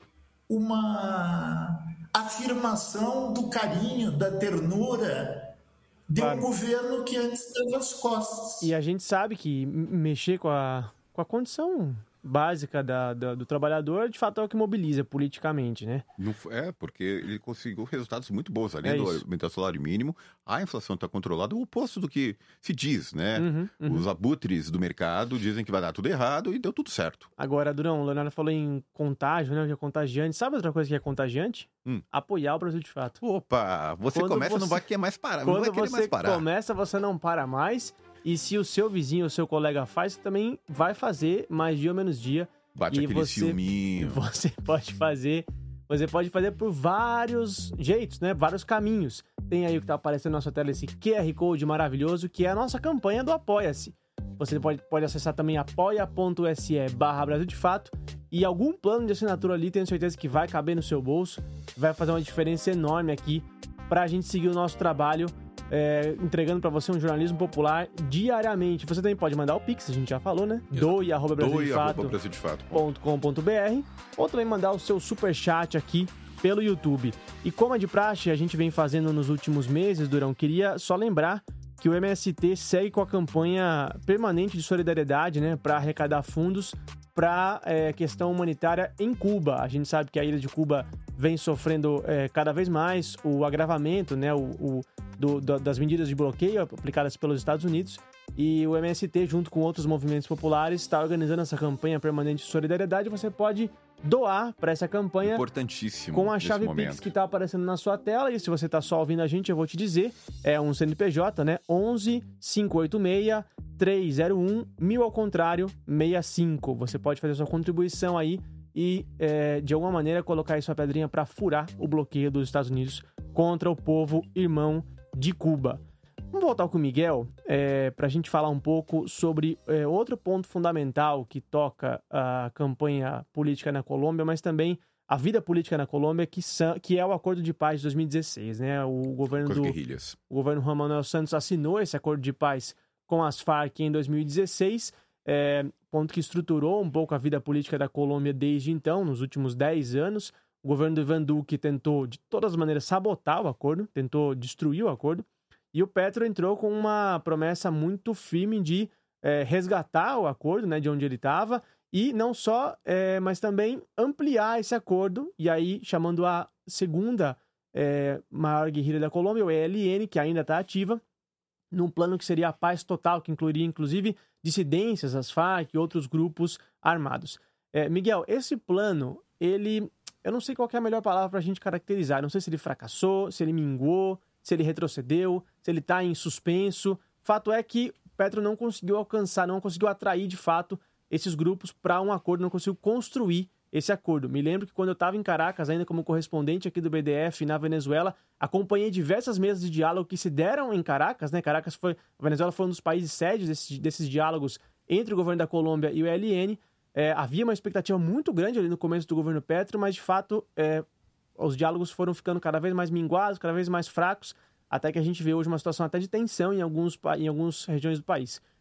uma afirmação do carinho, da ternura de claro. Um governo que antes estava às costas. E a gente sabe que mexer com a, com a condição básica da, da, do trabalhador, de fato, é o que mobiliza politicamente, né? Não, é, porque ele conseguiu resultados muito bons. Além é do aumento do salário mínimo, a inflação está controlada, o oposto do que se diz, né? Uhum, uhum. Os abutres do mercado dizem que vai dar tudo errado e deu tudo certo. Agora, Durão, o Leonardo falou em contágio, né? Que é contagiante. Sabe outra coisa que é contagiante? Hum. Apoiar o Brasil de fato. Opa! Você quando começa, você... não vai querer mais parar. Quando não vai querer você mais parar. começa, você não para mais. E se o seu vizinho ou seu colega faz, você também vai fazer mais dia ou menos dia. Bate e aquele você, ciúminho. Você pode fazer, você pode fazer por vários jeitos, né? Vários caminhos. Tem aí o que tá aparecendo na nossa tela, esse Q R Code maravilhoso, que é a nossa campanha do Apoia-se. Você pode, pode acessar também apoia.se barra Brasil de Fato. E algum plano de assinatura ali, tenho certeza que vai caber no seu bolso. Vai fazer uma diferença enorme aqui pra gente seguir o nosso trabalho. É, entregando para você um jornalismo popular diariamente. Você também pode mandar o Pix, a gente já falou, né? doe arroba brasil de fato ponto com ponto b r ou também mandar o seu superchat aqui pelo YouTube. E como é de praxe, a gente vem fazendo nos últimos meses, Durão, queria só lembrar que o M S T segue com a campanha permanente de solidariedade, né, para arrecadar fundos para a é, questão humanitária em Cuba. A gente sabe que a ilha de Cuba vem sofrendo é, cada vez mais o agravamento, né, o, o Do, do, das medidas de bloqueio aplicadas pelos Estados Unidos, e o M S T, junto com outros movimentos populares, está organizando essa campanha permanente de solidariedade. Você pode doar para essa campanha importantíssimo com a chave Pix que está aparecendo na sua tela. E se você está só ouvindo a gente, eu vou te dizer, é um C N P J, né? onze, cinco oito seis, três zero um, mil ao contrário, sessenta e cinco. Você pode fazer sua contribuição aí e, é, de alguma maneira, colocar aí sua pedrinha para furar o bloqueio dos Estados Unidos contra o povo irmão de Cuba. Vamos voltar com o Miguel é, para a gente falar um pouco sobre é, outro ponto fundamental que toca a campanha política na Colômbia, mas também a vida política na Colômbia, que, são, que é o Acordo de Paz de dois mil e dezesseis. Né? O governo do guerrilhas. O governo Juan Manuel Santos assinou esse Acordo de Paz com as Farc em dois mil e dezesseis, é, ponto que estruturou um pouco a vida política da Colômbia desde então, nos últimos dez anos. O governo do Iván Duque tentou, de todas as maneiras, sabotar o acordo, tentou destruir o acordo, e o Petro entrou com uma promessa muito firme de é, resgatar o acordo, né, de onde ele estava, e não só, é, mas também ampliar esse acordo, e aí chamando a segunda é, maior guerrilha da Colômbia, o E L N, que ainda está ativa, num plano que seria a paz total, que incluiria, inclusive, dissidências, as Farc e outros grupos armados. É, Miguel, esse plano, ele... Eu não sei qual que é a melhor palavra para a gente caracterizar. Não sei se ele fracassou, se ele minguou, se ele retrocedeu, se ele está em suspenso. Fato é que Petro não conseguiu alcançar, não conseguiu atrair, de fato, esses grupos para um acordo, não conseguiu construir esse acordo. Me lembro que quando eu estava em Caracas, ainda como correspondente aqui do B D F na Venezuela, acompanhei diversas mesas de diálogo que se deram em Caracas, né? Caracas foi... A Venezuela foi um dos países sede desses, desses diálogos entre o governo da Colômbia e o E L N. É, havia uma expectativa muito grande ali no começo do governo Petro, mas de fato é, os diálogos foram ficando cada vez mais minguados, cada vez mais fracos, até que a gente vê hoje uma situação até de tensão em alguns em algumas regiões do país.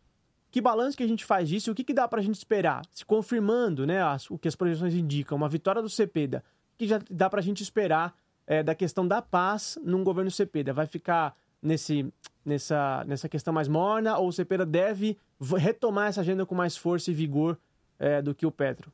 Que balanço que a gente faz disso e o que, que dá pra gente esperar? Se confirmando, né, as, o que as projeções indicam, uma vitória do Cepeda, o que já dá pra gente esperar é, da questão da paz num governo Cepeda? Vai ficar nesse, nessa, nessa questão mais morna ou o Cepeda deve retomar essa agenda com mais força e vigor é, do que o Petro?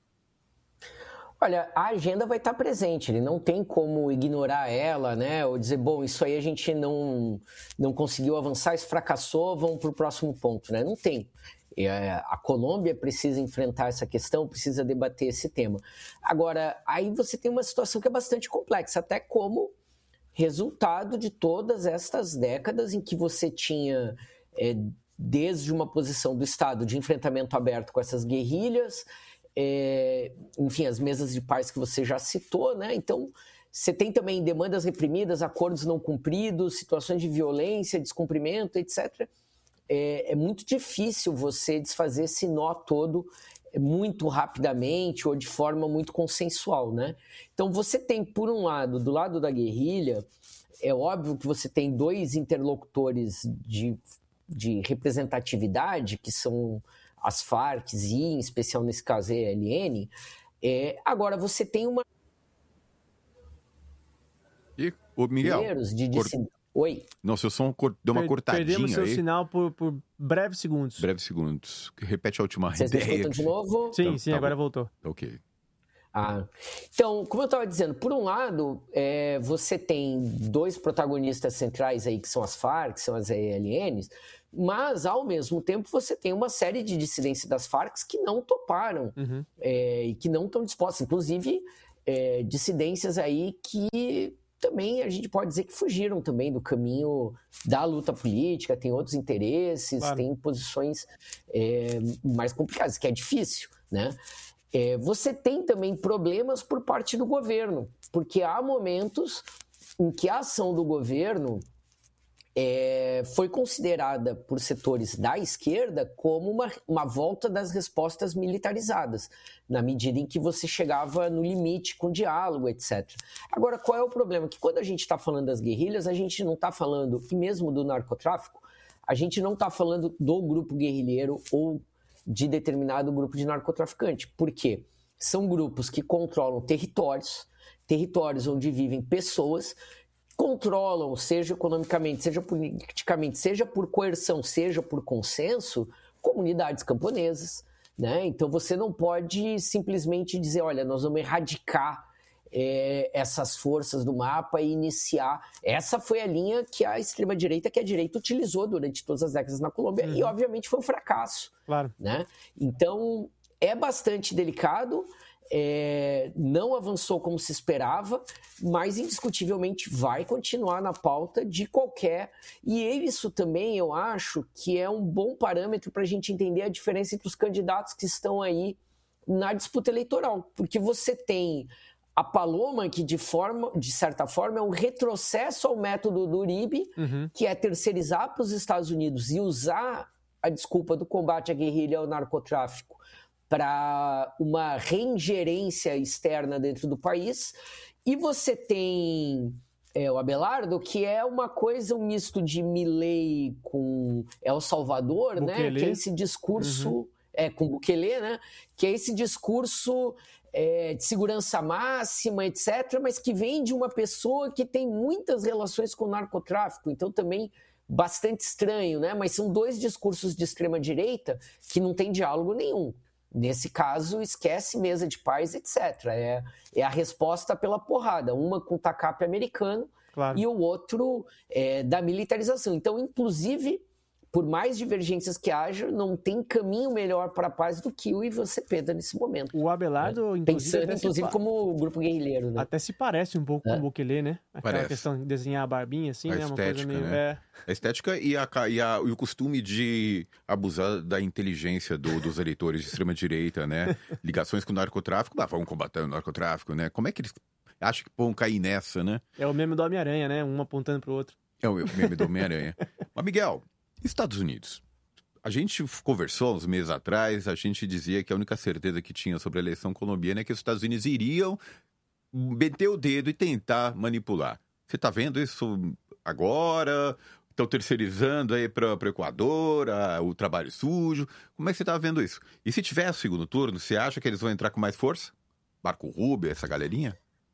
Olha, a agenda vai estar presente, ele não tem como ignorar ela, né? Ou dizer, bom, isso aí a gente não, não conseguiu avançar, isso fracassou, vamos para o próximo ponto, né? Não tem. É, a Colômbia precisa enfrentar essa questão, precisa debater esse tema. Agora, aí você tem uma situação que é bastante complexa, até como resultado de todas estas décadas em que você tinha, é, desde uma posição do Estado de enfrentamento aberto com essas guerrilhas, É, enfim, as mesas de paz que você já citou, né? Então, você tem também demandas reprimidas, acordos não cumpridos, situações de violência, descumprimento, etcétera. É, é muito difícil você desfazer esse nó todo muito rapidamente ou de forma muito consensual, né? Então, você tem, por um lado, do lado da guerrilha, é óbvio que você tem dois interlocutores de, de representatividade, que são as Farc e, em especial nesse caso, a E L N. É, agora, você tem uma... E, ô Miguel... De dissid... cort... Oi? Não, seu som deu uma per cortadinha aí. Perdemos seu sinal por, por breves segundos. Breves segundos. Repete a última Vocês ideia. Vocês me escutam de novo? Sim, então, sim, tá agora bom. voltou. Ok. Ah, então, como eu estava dizendo, por um lado, é, você tem dois protagonistas centrais aí, que são as Farc, que são as E L Ns, mas, ao mesmo tempo, você tem uma série de dissidências das Farc que não toparam uhum. é, e que não estão dispostas. Inclusive, é, dissidências aí que também a gente pode dizer que fugiram também do caminho da luta política, tem outros interesses, claro. Tem posições é, mais complicadas, que é difícil, né? É, você tem também problemas por parte do governo, porque há momentos em que a ação do governo é, foi considerada por setores da esquerda como uma, uma volta das respostas militarizadas, na medida em que você chegava no limite com diálogo, etcétera. Agora, qual é o problema? Que quando a gente está falando das guerrilhas, a gente não está falando, e mesmo do narcotráfico, a gente não está falando do grupo guerrilheiro ou de determinado grupo de narcotraficante. Por quê? São grupos que controlam territórios, territórios onde vivem pessoas, controlam, seja economicamente, seja politicamente, seja por coerção, seja por consenso, comunidades camponesas, né? Então você não pode simplesmente dizer, olha, nós vamos erradicar é, essas forças do mapa e iniciar. Essa foi a linha que a extrema-direita, que a direita utilizou durante todas as décadas na Colômbia, uhum. e obviamente foi um fracasso. Claro. Né? Então é bastante delicado, é, não avançou como se esperava, mas indiscutivelmente vai continuar na pauta de qualquer... E isso também eu acho que é um bom parâmetro para a gente entender a diferença entre os candidatos que estão aí na disputa eleitoral, porque você tem a Paloma, que de, forma, de certa forma é um retrocesso ao método do Uribe, uhum. que é terceirizar para os Estados Unidos e usar a desculpa do combate à guerrilha e ao narcotráfico para uma reingerência externa dentro do país. E você tem é, o Abelardo, que é uma coisa, um misto de Milei com El Salvador, né? Que é esse discurso... Uhum. É, com Bukele, né? Que é esse discurso... É, de segurança máxima, etcétera, mas que vem de uma pessoa que tem muitas relações com o narcotráfico, então também bastante estranho, né? Mas são dois discursos de extrema-direita que não tem diálogo nenhum. Nesse caso, esquece mesa de paz, etcétera. É, é a resposta pela porrada, uma com tacape americano, claro. E o outro é, da militarização. Então, inclusive, por mais divergências que haja, não tem caminho melhor para a paz do que o Ivan Cepeda nesse momento. O Abelardo, é. inclusive... Pensando, inclusive, pa... como grupo guerrilheiro, né? Até se parece um pouco é. com o Bukele, né? Aquela Parece. questão de desenhar a barbinha, assim, a né? Estética, uma coisa meio... né? É. A estética e, a, e, a, e o costume de abusar da inteligência do, dos eleitores de extrema-direita, né? Ligações com o narcotráfico, bah, vamos combater o narcotráfico, né? Como é que eles acham que vão cair nessa, né? É o meme do Homem-Aranha, né? Um apontando pro outro. É o meme do Homem-Aranha. Mas, Miguel, Estados Unidos... A gente conversou uns meses atrás, a gente dizia que a única certeza que tinha sobre a eleição colombiana é que os Estados Unidos iriam meter o dedo e tentar manipular. Você está vendo isso agora? estão terceirizando aí para o Equador, a, o trabalho sujo. Como é que você está vendo isso? E se tiver segundo turno, você acha que eles vão entrar com mais força? Marco Rubio, essa galerinha?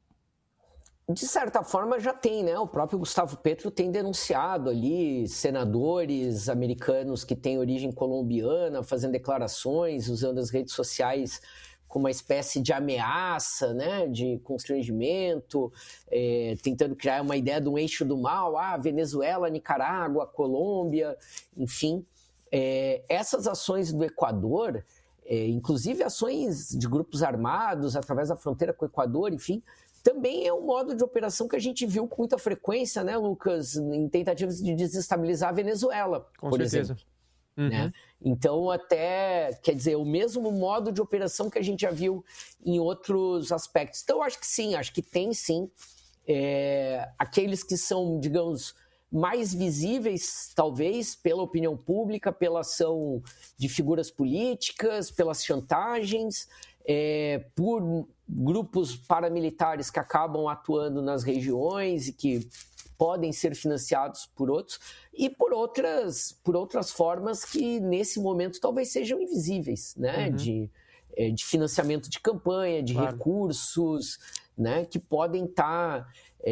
De certa forma já tem, né? O próprio Gustavo Petro tem denunciado ali senadores americanos que têm origem colombiana fazendo declarações, usando as redes sociais como uma espécie de ameaça, né? De constrangimento, é, tentando criar uma ideia de um eixo do mal, ah, Venezuela, Nicarágua, Colômbia, enfim. É, essas ações do Equador, é, inclusive ações de grupos armados através da fronteira com o Equador, enfim, também é um modo de operação que a gente viu com muita frequência, né, Lucas, em tentativas de desestabilizar a Venezuela, com por certeza. exemplo. Uhum. Né? Então, até, quer dizer, o mesmo modo de operação que a gente já viu em outros aspectos. Então, eu acho que sim, acho que tem sim. É, aqueles que são, digamos, mais visíveis, talvez, pela opinião pública, pela ação de figuras políticas, pelas chantagens, é, por grupos paramilitares que acabam atuando nas regiões e que podem ser financiados por outros, e por outras, por outras formas que, nesse momento, talvez sejam invisíveis, né? Uhum. De, de financiamento de campanha, de claro. recursos, né? Que podem estar tá,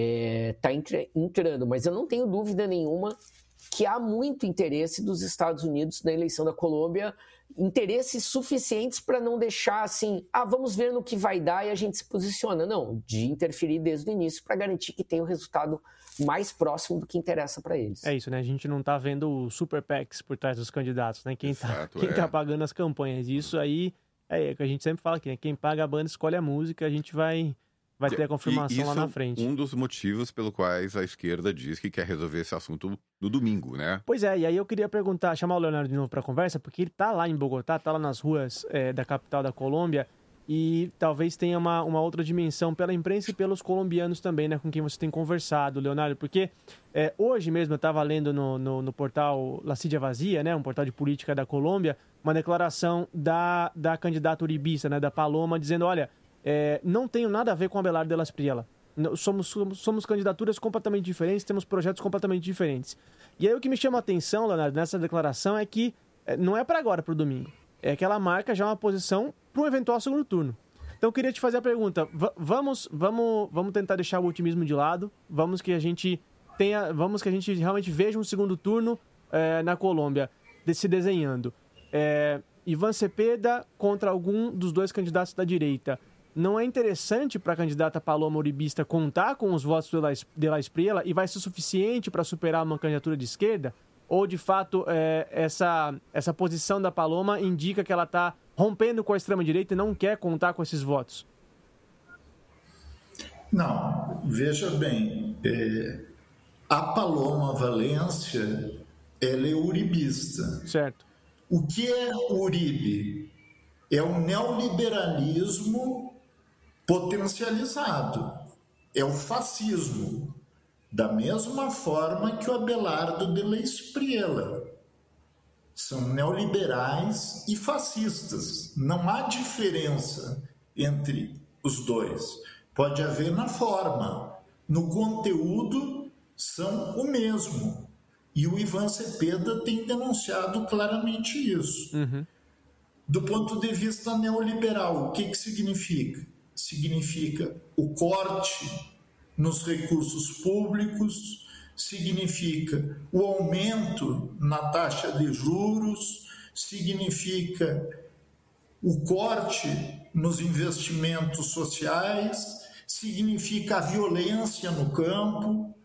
é, tá entrando. Mas eu não tenho dúvida nenhuma que há muito interesse dos Estados Unidos na eleição da Colômbia, interesses suficientes para não deixar assim, ah, vamos ver no que vai dar e a gente se posiciona. Não, de interferir desde o início para garantir que tem o resultado mais próximo do que interessa para eles. É isso, né? A gente não tá vendo o super PACs por trás dos candidatos, né? Quem Exato, tá, quem é. tá pagando as campanhas. Isso aí é o que a gente sempre fala aqui, né? Quem paga a banda escolhe a música, a gente vai... vai ter a confirmação lá na frente. Um dos motivos pelo quais a esquerda diz que quer resolver esse assunto no domingo, né? Pois é, e aí eu queria perguntar, chamar o Leonardo de novo para conversa, porque ele tá lá em Bogotá, tá lá nas ruas é, da capital da Colômbia, e talvez tenha uma, uma outra dimensão pela imprensa e pelos colombianos também, né, com quem você tem conversado, Leonardo, porque é, hoje mesmo eu estava lendo no, no, no portal La Silla Vazia, né, um portal de política da Colômbia, uma declaração da, da candidata uribista, né, da Paloma, dizendo, olha, É, não tenho nada a ver com Abelardo de la Espriella. Somos, somos, somos candidaturas completamente diferentes, temos projetos completamente diferentes. E aí o que me chama a atenção, Leonardo, nessa declaração é que é, não é para agora, para o domingo. É que ela marca já uma posição para um eventual segundo turno. Então eu queria te fazer a pergunta, v- vamos, vamos, vamos tentar deixar o otimismo de lado, vamos que a gente tenha, vamos que a gente realmente veja um segundo turno é, na Colômbia de, se desenhando. É, Iván Cepeda contra algum dos dois candidatos da direita. Não é interessante para a candidata Paloma uribista contar com os votos de la Espriella e vai ser suficiente para superar uma candidatura de esquerda? Ou, de fato, é, essa, essa posição da Paloma indica que ela está rompendo com a extrema-direita e não quer contar com esses votos? Não, veja bem, é, a Paloma Valência, ela é uribista. Certo. O que é Uribe? É o neoliberalismo potencializado, é o fascismo, da mesma forma que o Abelardo de la Espriella. São neoliberais e fascistas. Não há diferença entre os dois. Pode haver na forma, no conteúdo são o mesmo. E o Iván Cepeda tem denunciado claramente isso. Uhum. Do ponto de vista neoliberal, o que, que significa? Significa o corte nos recursos públicos, significa o aumento na taxa de juros, significa o corte nos investimentos sociais, significa a violência no campo,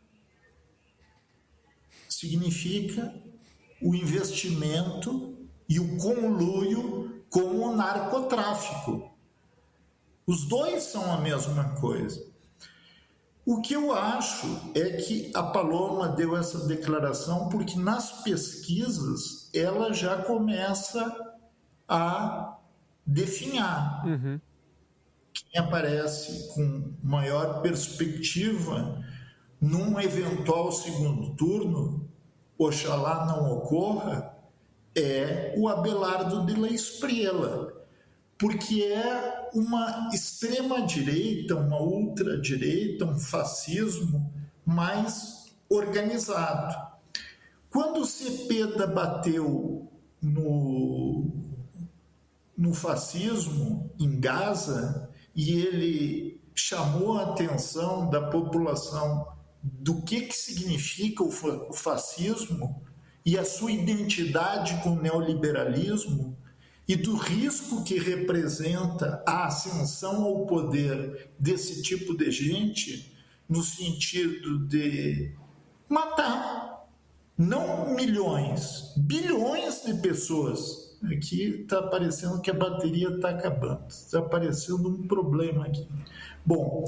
significa o investimento e o conluio com o narcotráfico. Os dois são a mesma coisa. O que eu acho é que a Paloma deu essa declaração porque nas pesquisas ela já começa a definhar. Uhum. Quem aparece com maior perspectiva num eventual segundo turno, oxalá não ocorra, é o Abelardo de la Espriella, porque é uma extrema-direita, uma ultradireita, um fascismo mais organizado. Quando o Cepeda bateu no, no fascismo em Gaza e ele chamou a atenção da população do que, que significa o, fa- o fascismo e a sua identidade com o neoliberalismo e do risco que representa a ascensão ao poder desse tipo de gente, no sentido de matar, não milhões, bilhões de pessoas. Aqui está parecendo que a bateria está acabando, está aparecendo um problema aqui. Bom,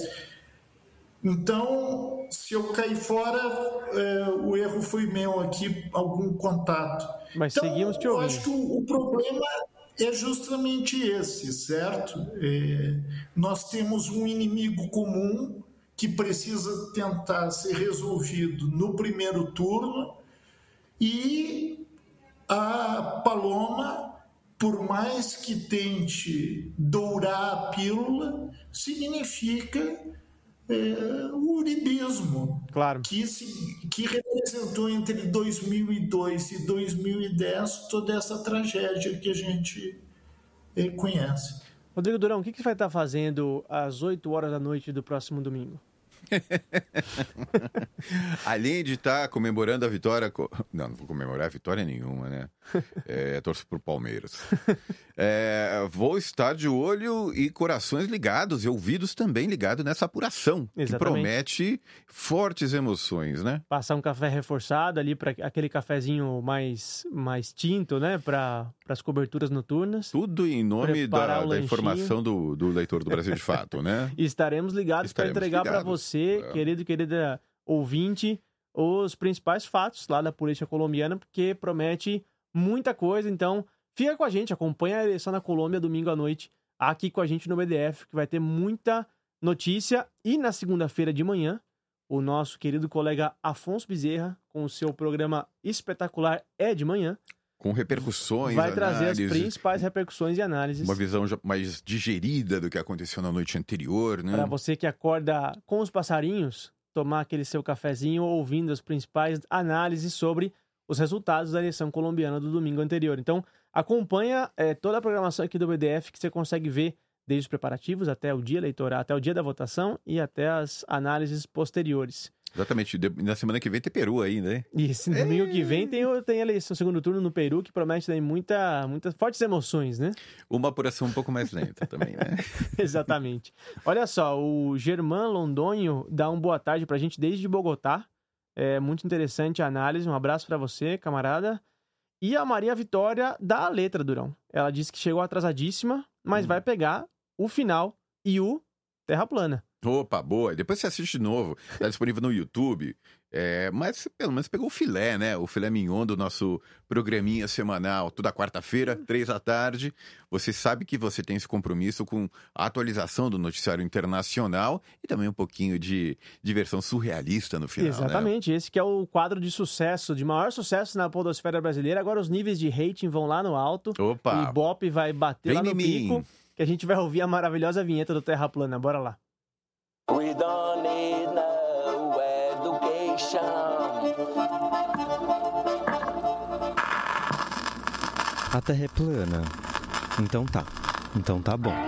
então, se eu cair fora, é, o erro foi meu aqui, algum contato. Mas então, seguimos te eu ouvindo. acho que o, o problema é justamente esse, certo? É, nós temos um inimigo comum que precisa tentar ser resolvido no primeiro turno e a Paloma, por mais que tente dourar a pílula, significa é, o uribismo, Claro. que, se, que representou entre dois mil e dois e dois mil e dez toda essa tragédia que a gente é, conhece. Rodrigo Durão, o que, que você vai estar fazendo às oito horas da noite do próximo domingo? Além de estar comemorando a vitória... co- Não, não vou comemorar a vitória nenhuma, né? É, torço pro Palmeiras. É, vou estar de olho e corações ligados e ouvidos também ligados nessa apuração, que Exatamente. promete fortes emoções, né? Passar um café reforçado ali, para aquele cafezinho mais, mais tinto, né? Para as coberturas noturnas. Tudo em nome Preparar da, o da lanchinho. informação do, do leitor do Brasil de Fato, né? E estaremos ligados para Estaremos entregar para ligados. você, É. querido e querida ouvinte, os principais fatos lá da política colombiana, porque promete muita coisa. Então, fica com a gente, acompanha a eleição na Colômbia domingo à noite, aqui com a gente no B D F, que vai ter muita notícia. E na segunda-feira de manhã, o nosso querido colega Afonso Bezerra, com o seu programa espetacular É de Manhã, Com repercussões, vai trazer as análises, principais repercussões e análises. uma visão já mais digerida do que aconteceu na noite anterior, né? Para você que acorda com os passarinhos, tomar aquele seu cafezinho ouvindo as principais análises sobre os resultados da eleição colombiana do domingo anterior. Então, acompanha é, toda a programação aqui do B D F, que você consegue ver desde os preparativos até o dia eleitoral, até o dia da votação e até as análises posteriores. Exatamente. De- Na semana que vem tem Peru ainda, hein? E esse domingo que vem tem, o- tem a eleição, segundo turno no Peru, que promete aí muita, muitas fortes emoções, né? Uma apuração um pouco mais lenta também, né? Exatamente. Olha só, o Germán Londonho dá uma boa tarde pra gente desde Bogotá. É muito interessante a análise. Um abraço pra você, camarada. E a Maria Vitória dá a letra, Durão. Ela disse que chegou atrasadíssima, mas Hum. vai pegar o final e o Terra Plana. Opa, boa. Depois você assiste de novo. Tá disponível no YouTube. É, mas pelo menos pegou o filé, né? O filé mignon do nosso programinha semanal. Toda quarta-feira, três da tarde. Você sabe que você tem esse compromisso com a atualização do noticiário internacional e também um pouquinho de diversão surrealista no final, né? Exatamente. Esse que é o quadro de sucesso, de maior sucesso na podosfera brasileira. Agora os níveis de rating vão lá no alto. Opa! O Ibope vai bater Vem lá no em mim. pico. Que a gente vai ouvir a maravilhosa vinheta do Terra Plana. Bora lá. We don't need no education. A Terra é plana. Então tá. Então tá bom.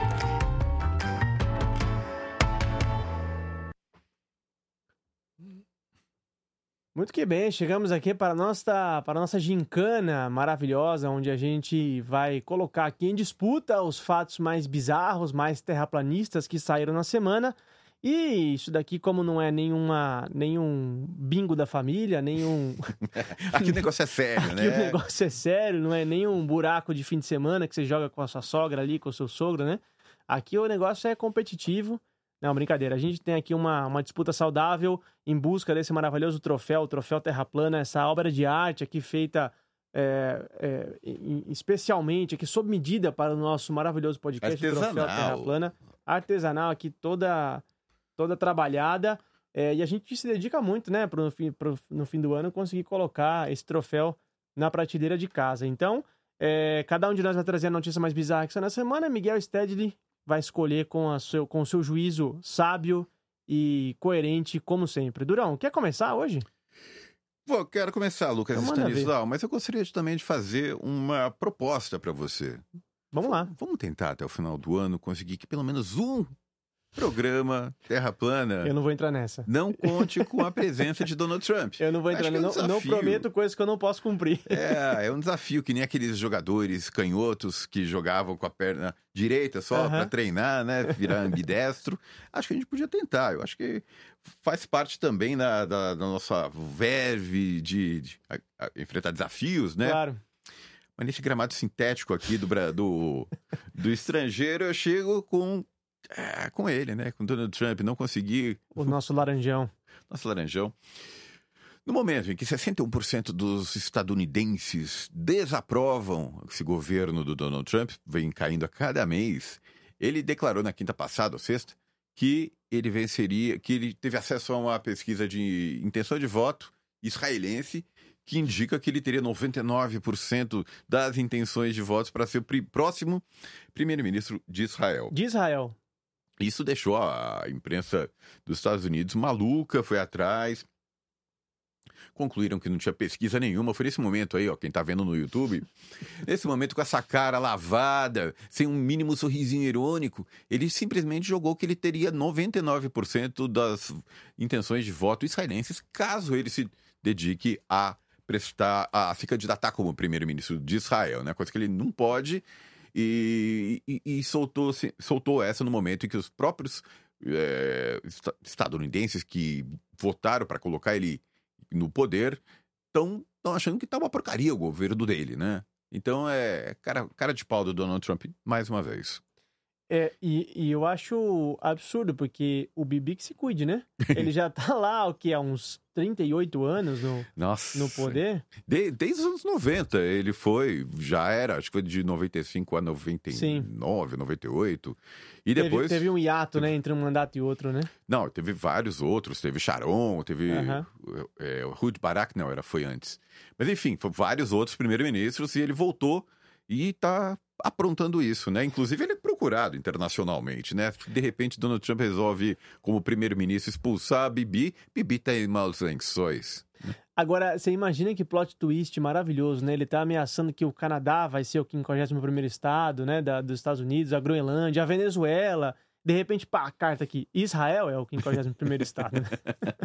Muito que bem, chegamos aqui para a nossa, para a nossa gincana maravilhosa, onde a gente vai colocar aqui em disputa os fatos mais bizarros, mais terraplanistas que saíram na semana. E isso daqui, como não é nenhuma, nenhum bingo da família, nenhum... Aqui o negócio é sério, Aqui né? o negócio é sério, não é nenhum buraco de fim de semana que você joga com a sua sogra ali, com o seu sogro, né? Aqui o negócio é competitivo. Não, brincadeira. A gente tem aqui uma, uma disputa saudável em busca desse maravilhoso troféu, o troféu Terra Plana, essa obra de arte aqui feita é, é, em- especialmente, aqui sob medida para o nosso maravilhoso podcast, o troféu Artesanal. Terra Plana. Artesanal aqui, toda, toda trabalhada. É, e a gente se dedica muito, né, pro, fim- pro, no fim do ano, conseguir colocar esse troféu na prateleira de casa. Então, é, cada um de nós vai trazer a notícia mais bizarra que saiu na semana. Miguel Stedley vai escolher com, a seu, com o seu juízo sábio e coerente, como sempre. Durão, quer começar hoje? Bom, quero começar, Lucas Então manda ver. Stanislau, mas eu gostaria de- também de fazer uma proposta para você. Vamos lá. Vamos tentar até o final do ano conseguir que pelo menos um programa Terra Plana Eu não vou entrar nessa. não conte com a presença de Donald Trump. Eu não vou Acho entrar que é um nessa. Não, não desafio. prometo coisas que eu não posso cumprir. É, é um desafio que nem aqueles jogadores canhotos que jogavam com a perna direita só Aham. para treinar, né? Virar ambidestro. Acho que a gente podia tentar. Eu acho que faz parte também da, da, da nossa verve de, de a- a- enfrentar desafios, né? Claro. Mas nesse gramado sintético aqui do, Bra- do, do estrangeiro, eu chego com, é, com ele, né? Com Donald Trump. Não consegui. O nosso laranjão. Nosso laranjão. No momento em que sessenta e um por cento dos estadunidenses desaprovam esse governo do Donald Trump, vem caindo a cada mês, ele declarou na quinta passada, ou sexta, que ele venceria, que ele teve acesso a uma pesquisa de intenção de voto israelense que indica que ele teria noventa e nove por cento das intenções de votos para ser o pri- próximo primeiro-ministro de Israel. De Israel. Isso deixou a imprensa dos Estados Unidos maluca, foi atrás. Concluíram que não tinha pesquisa nenhuma. Foi nesse momento aí, ó, quem tá vendo no YouTube, nesse momento com essa cara lavada, sem um mínimo sorrisinho irônico, ele simplesmente jogou que ele teria noventa e nove por cento das intenções de voto israelenses, caso ele se dedique a prestar, a se candidatar como primeiro-ministro de Israel, né? Coisa que ele não pode. E, e, e soltou, soltou essa no momento em que os próprios é, estadunidenses que votaram para colocar ele no poder estão achando que tá uma porcaria o governo dele, né? Então é cara, cara de pau do Donald Trump mais uma vez. É, e, e eu acho absurdo, porque o Bibi que se cuide, né? Ele já tá lá, o que, há uns trinta e oito anos no, Nossa. no poder. De, desde os anos noventa ele foi, já era, acho que foi de noventa e cinco a noventa e nove, Sim. noventa e oito. E depois... Teve, teve um hiato, teve... né, entre um mandato e outro, né? Não, teve vários outros, teve Sharon, teve uh-huh. é, Ehud Barak, não, era, foi antes. Mas enfim, foi vários outros primeiros-ministros e ele voltou e tá aprontando isso, né? Inclusive ele é procurado internacionalmente, né? De repente Donald Trump resolve, como primeiro-ministro, expulsar a Bibi. Bibi tá em maus lençóis. Agora, você imagina que plot twist maravilhoso, né? Ele tá ameaçando que o Canadá vai ser o quinquagésimo primeiro estado, né? Da, dos Estados Unidos, a Groenlândia, a Venezuela. De repente, pá, a carta aqui. Israel é o quinquagésimo primeiro estado, né?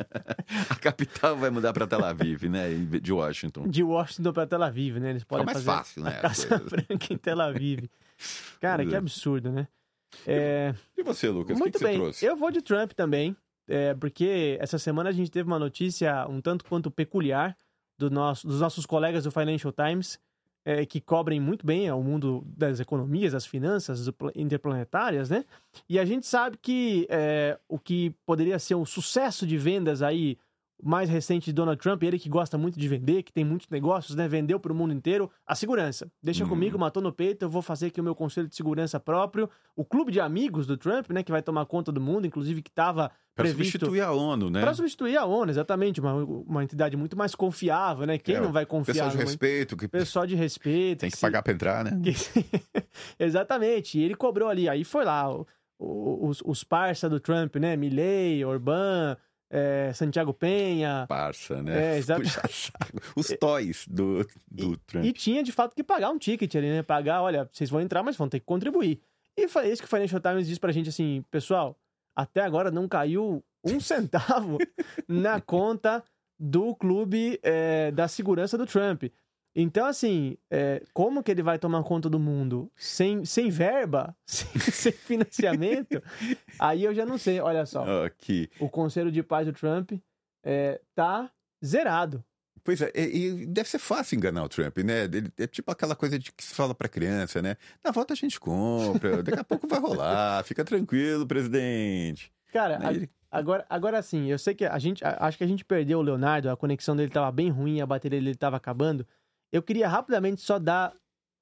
A capital vai mudar para Tel Aviv, né? De Washington. De Washington para Tel Aviv, né? Eles podem mais fazer fácil, né? a Casa Branca em Tel Aviv. Cara, que absurdo, né? É... E você, Lucas? Muito o que, que bem. você trouxe? Eu vou de Trump também, é, porque essa semana a gente teve uma notícia um tanto quanto peculiar do nosso, dos nossos colegas do Financial Times, é, que cobrem muito bem o mundo das economias, das finanças interplanetárias, né? E a gente sabe que é, o que poderia ser um sucesso de vendas aí mais recente de Donald Trump, ele que gosta muito de vender, que tem muitos negócios, né? Vendeu para o mundo inteiro, a segurança. Deixa hum. comigo, matou no peito, eu vou fazer aqui o meu conselho de segurança próprio. O clube de amigos do Trump, né? Que vai tomar conta do mundo, inclusive que estava previsto... Para substituir a ONU, né? Para substituir a ONU, exatamente. Uma, uma entidade muito mais confiável, né? Quem é, não vai confiar? Pessoal de numa... respeito. Que... Pessoal de respeito. Tem que se... pagar para entrar, né? Exatamente. E ele cobrou ali. Aí foi lá o, o, os, os parça do Trump, né? Milley, Orbán... É, Santiago Penha. Parça, né? É, exato. Os toys do, do e, Trump. E tinha, de fato, que pagar um ticket ali, né? Pagar, olha, vocês vão entrar, mas vão ter que contribuir. E foi isso que o Financial Times diz pra gente assim, pessoal, até agora não caiu um centavo na conta do clube é, da segurança do Trump. Então, assim, é, como que ele vai tomar conta do mundo sem, sem verba, sem, sem financiamento? Aí eu já não sei. Olha só, aqui. O conselho de paz do Trump é, tá zerado. Pois é, e, e deve ser fácil enganar o Trump, né? Ele, é tipo aquela coisa de que se fala pra criança, né? Na volta a gente compra, daqui a pouco vai rolar, fica tranquilo, presidente. Cara, né? Ele... agora, agora sim, eu sei que a gente, acho que a gente perdeu o Leonardo, a conexão dele tava bem ruim, a bateria dele tava acabando. Eu queria rapidamente só dar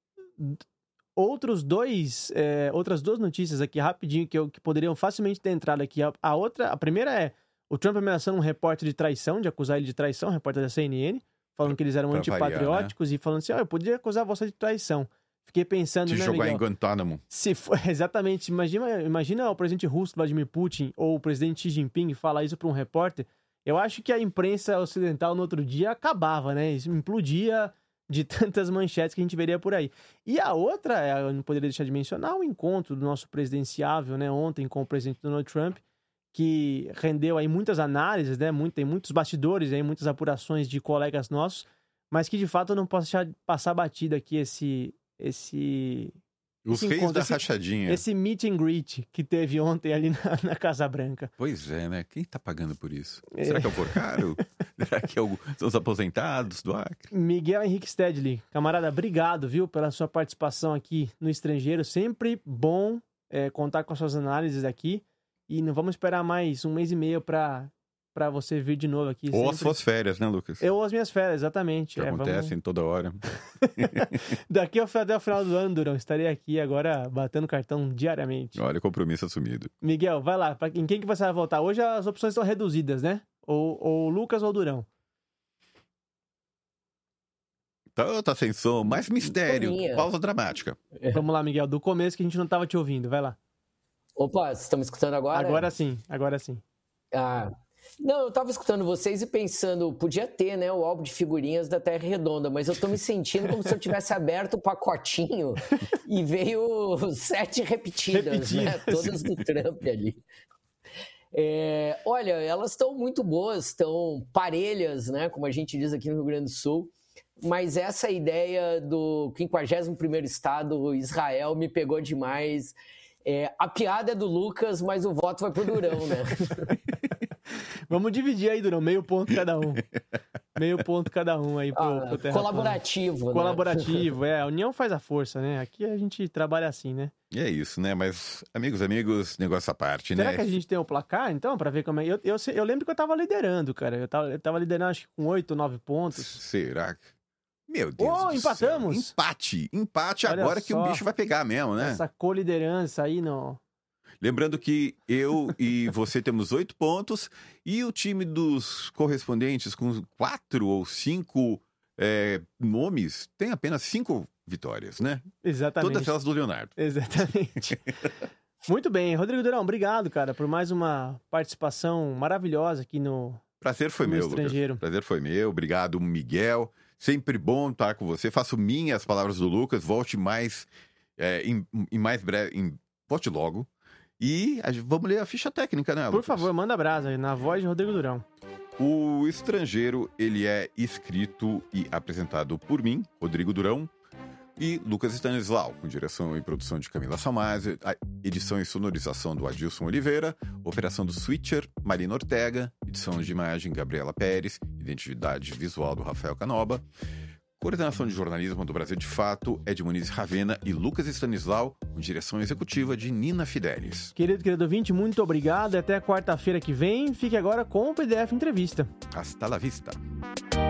outros dois, é, outras duas notícias aqui rapidinho que, eu, que poderiam facilmente ter entrado aqui. A, a outra, a primeira é o Trump ameaçando um repórter de traição, de acusar ele de traição, um repórter da C N N, falando que eles eram pra antipatrióticos variar, né? E falando assim, ó, oh, eu poderia acusar você de traição. Fiquei pensando, de né, jogar Miguel? em Guantánamo. Se for, exatamente. Imagina, imagina o presidente russo, Vladimir Putin, ou o presidente Xi Jinping falar isso para um repórter. eu acho que a imprensa ocidental no outro dia acabava, né? Isso implodia de tantas manchetes que a gente veria por aí. E a outra, eu não poderia deixar de mencionar, o encontro do nosso presidenciável, né, ontem com o presidente Donald Trump, que rendeu aí muitas análises, né? Muito, tem muitos bastidores, aí, muitas apurações de colegas nossos, mas que de fato eu não posso deixar passar batido aqui esse... esse Os esse reis encontro, da esse, rachadinha. Esse meet and greet que teve ontem ali na, na Casa Branca. Pois é, né? Quem tá pagando por isso? É. Será que é o Porcaro? Será que é o... são os aposentados do Acre? Miguel Henrique Stedley, camarada, obrigado, viu, pela sua participação aqui no Estrangeiro. Sempre bom é, contar com as suas análises aqui. E não vamos esperar mais um mês e meio para para você vir de novo aqui. Ou sempre. as suas férias, né, Lucas? Eu ou as minhas férias, exatamente. Que é, acontecem vamos... toda hora. Daqui até o final do ano, Durão, estarei aqui agora batendo cartão diariamente. Olha, compromisso assumido. Miguel, vai lá. Pra... Em quem que você vai votar? Hoje as opções estão reduzidas, né? Ou, ou Lucas ou Durão. Tá, tá sem som, mais mistério, Tominha. pausa dramática. Vamos lá, Miguel, do começo que a gente não estava te ouvindo. Vai lá. Opa, vocês estão me escutando agora? Agora sim, agora sim. Ah, não, eu tava escutando vocês e pensando, podia ter, né, o álbum de figurinhas da Terra Redonda, mas eu tô me sentindo como se eu tivesse aberto o pacotinho e veio sete repetidas, Repetidas. né, todas do Trump ali. É, olha, elas estão muito boas, estão parelhas, né, como a gente diz aqui no Rio Grande do Sul, mas essa ideia do quinquagésimo primeiro estado, Israel, me pegou demais. É, a piada é do Lucas, mas o voto vai pro Durão, né? Vamos dividir aí, Durão, meio ponto cada um. Meio ponto cada um aí pro, Ah, pro Terra colaborativo, Plana. né? Colaborativo, é. A união faz a força, né? Aqui a gente trabalha assim, né? E é isso, né? Mas, amigos, amigos, negócio à parte, Será né? que a gente tem o placar, então, pra ver como é? Eu, eu, sei- eu lembro que eu tava liderando, cara. Eu tava, eu tava liderando, acho que com oito, nove pontos. Será que... Meu Deus Oh, do empatamos! céu. Empate. Empate Olha agora que só. o bicho vai pegar mesmo, né? Essa coliderança aí no... Lembrando que eu e você temos oito pontos e o time dos correspondentes com quatro ou cinco é, nomes tem apenas cinco vitórias, né? Exatamente. Todas elas do Leonardo. Exatamente. Muito bem. Rodrigo Durão, obrigado, cara, por mais uma participação maravilhosa aqui no... Prazer foi No meu, estrangeiro. Lucas. Prazer foi meu. Obrigado, Miguel. Sempre bom estar com você. Faço minhas palavras do Lucas. Volte mais, é, em, em mais breve. Em, volte logo. E a gente- vamos ler a ficha técnica, né, Por Lucas? favor, manda brasa aí, na voz de Rodrigo Durão. O Estrangeiro, ele é escrito e apresentado por mim, Rodrigo Durão, e Lucas Stanislau, com direção e produção de Camila Salmásio, a edição e sonorização do Adilson Oliveira, operação do Switcher, Marina Ortega, edição de imagem Gabriela Pérez, identidade visual do Rafael Canoba, coordenação de jornalismo do Brasil de Fato, Ed Muniz Ravena e Lucas Stanislau, com direção executiva de Nina Fidelis. Querido, querido ouvinte, muito obrigado. E até quarta-feira que vem. Fique agora com o P D F Entrevista. Hasta la vista!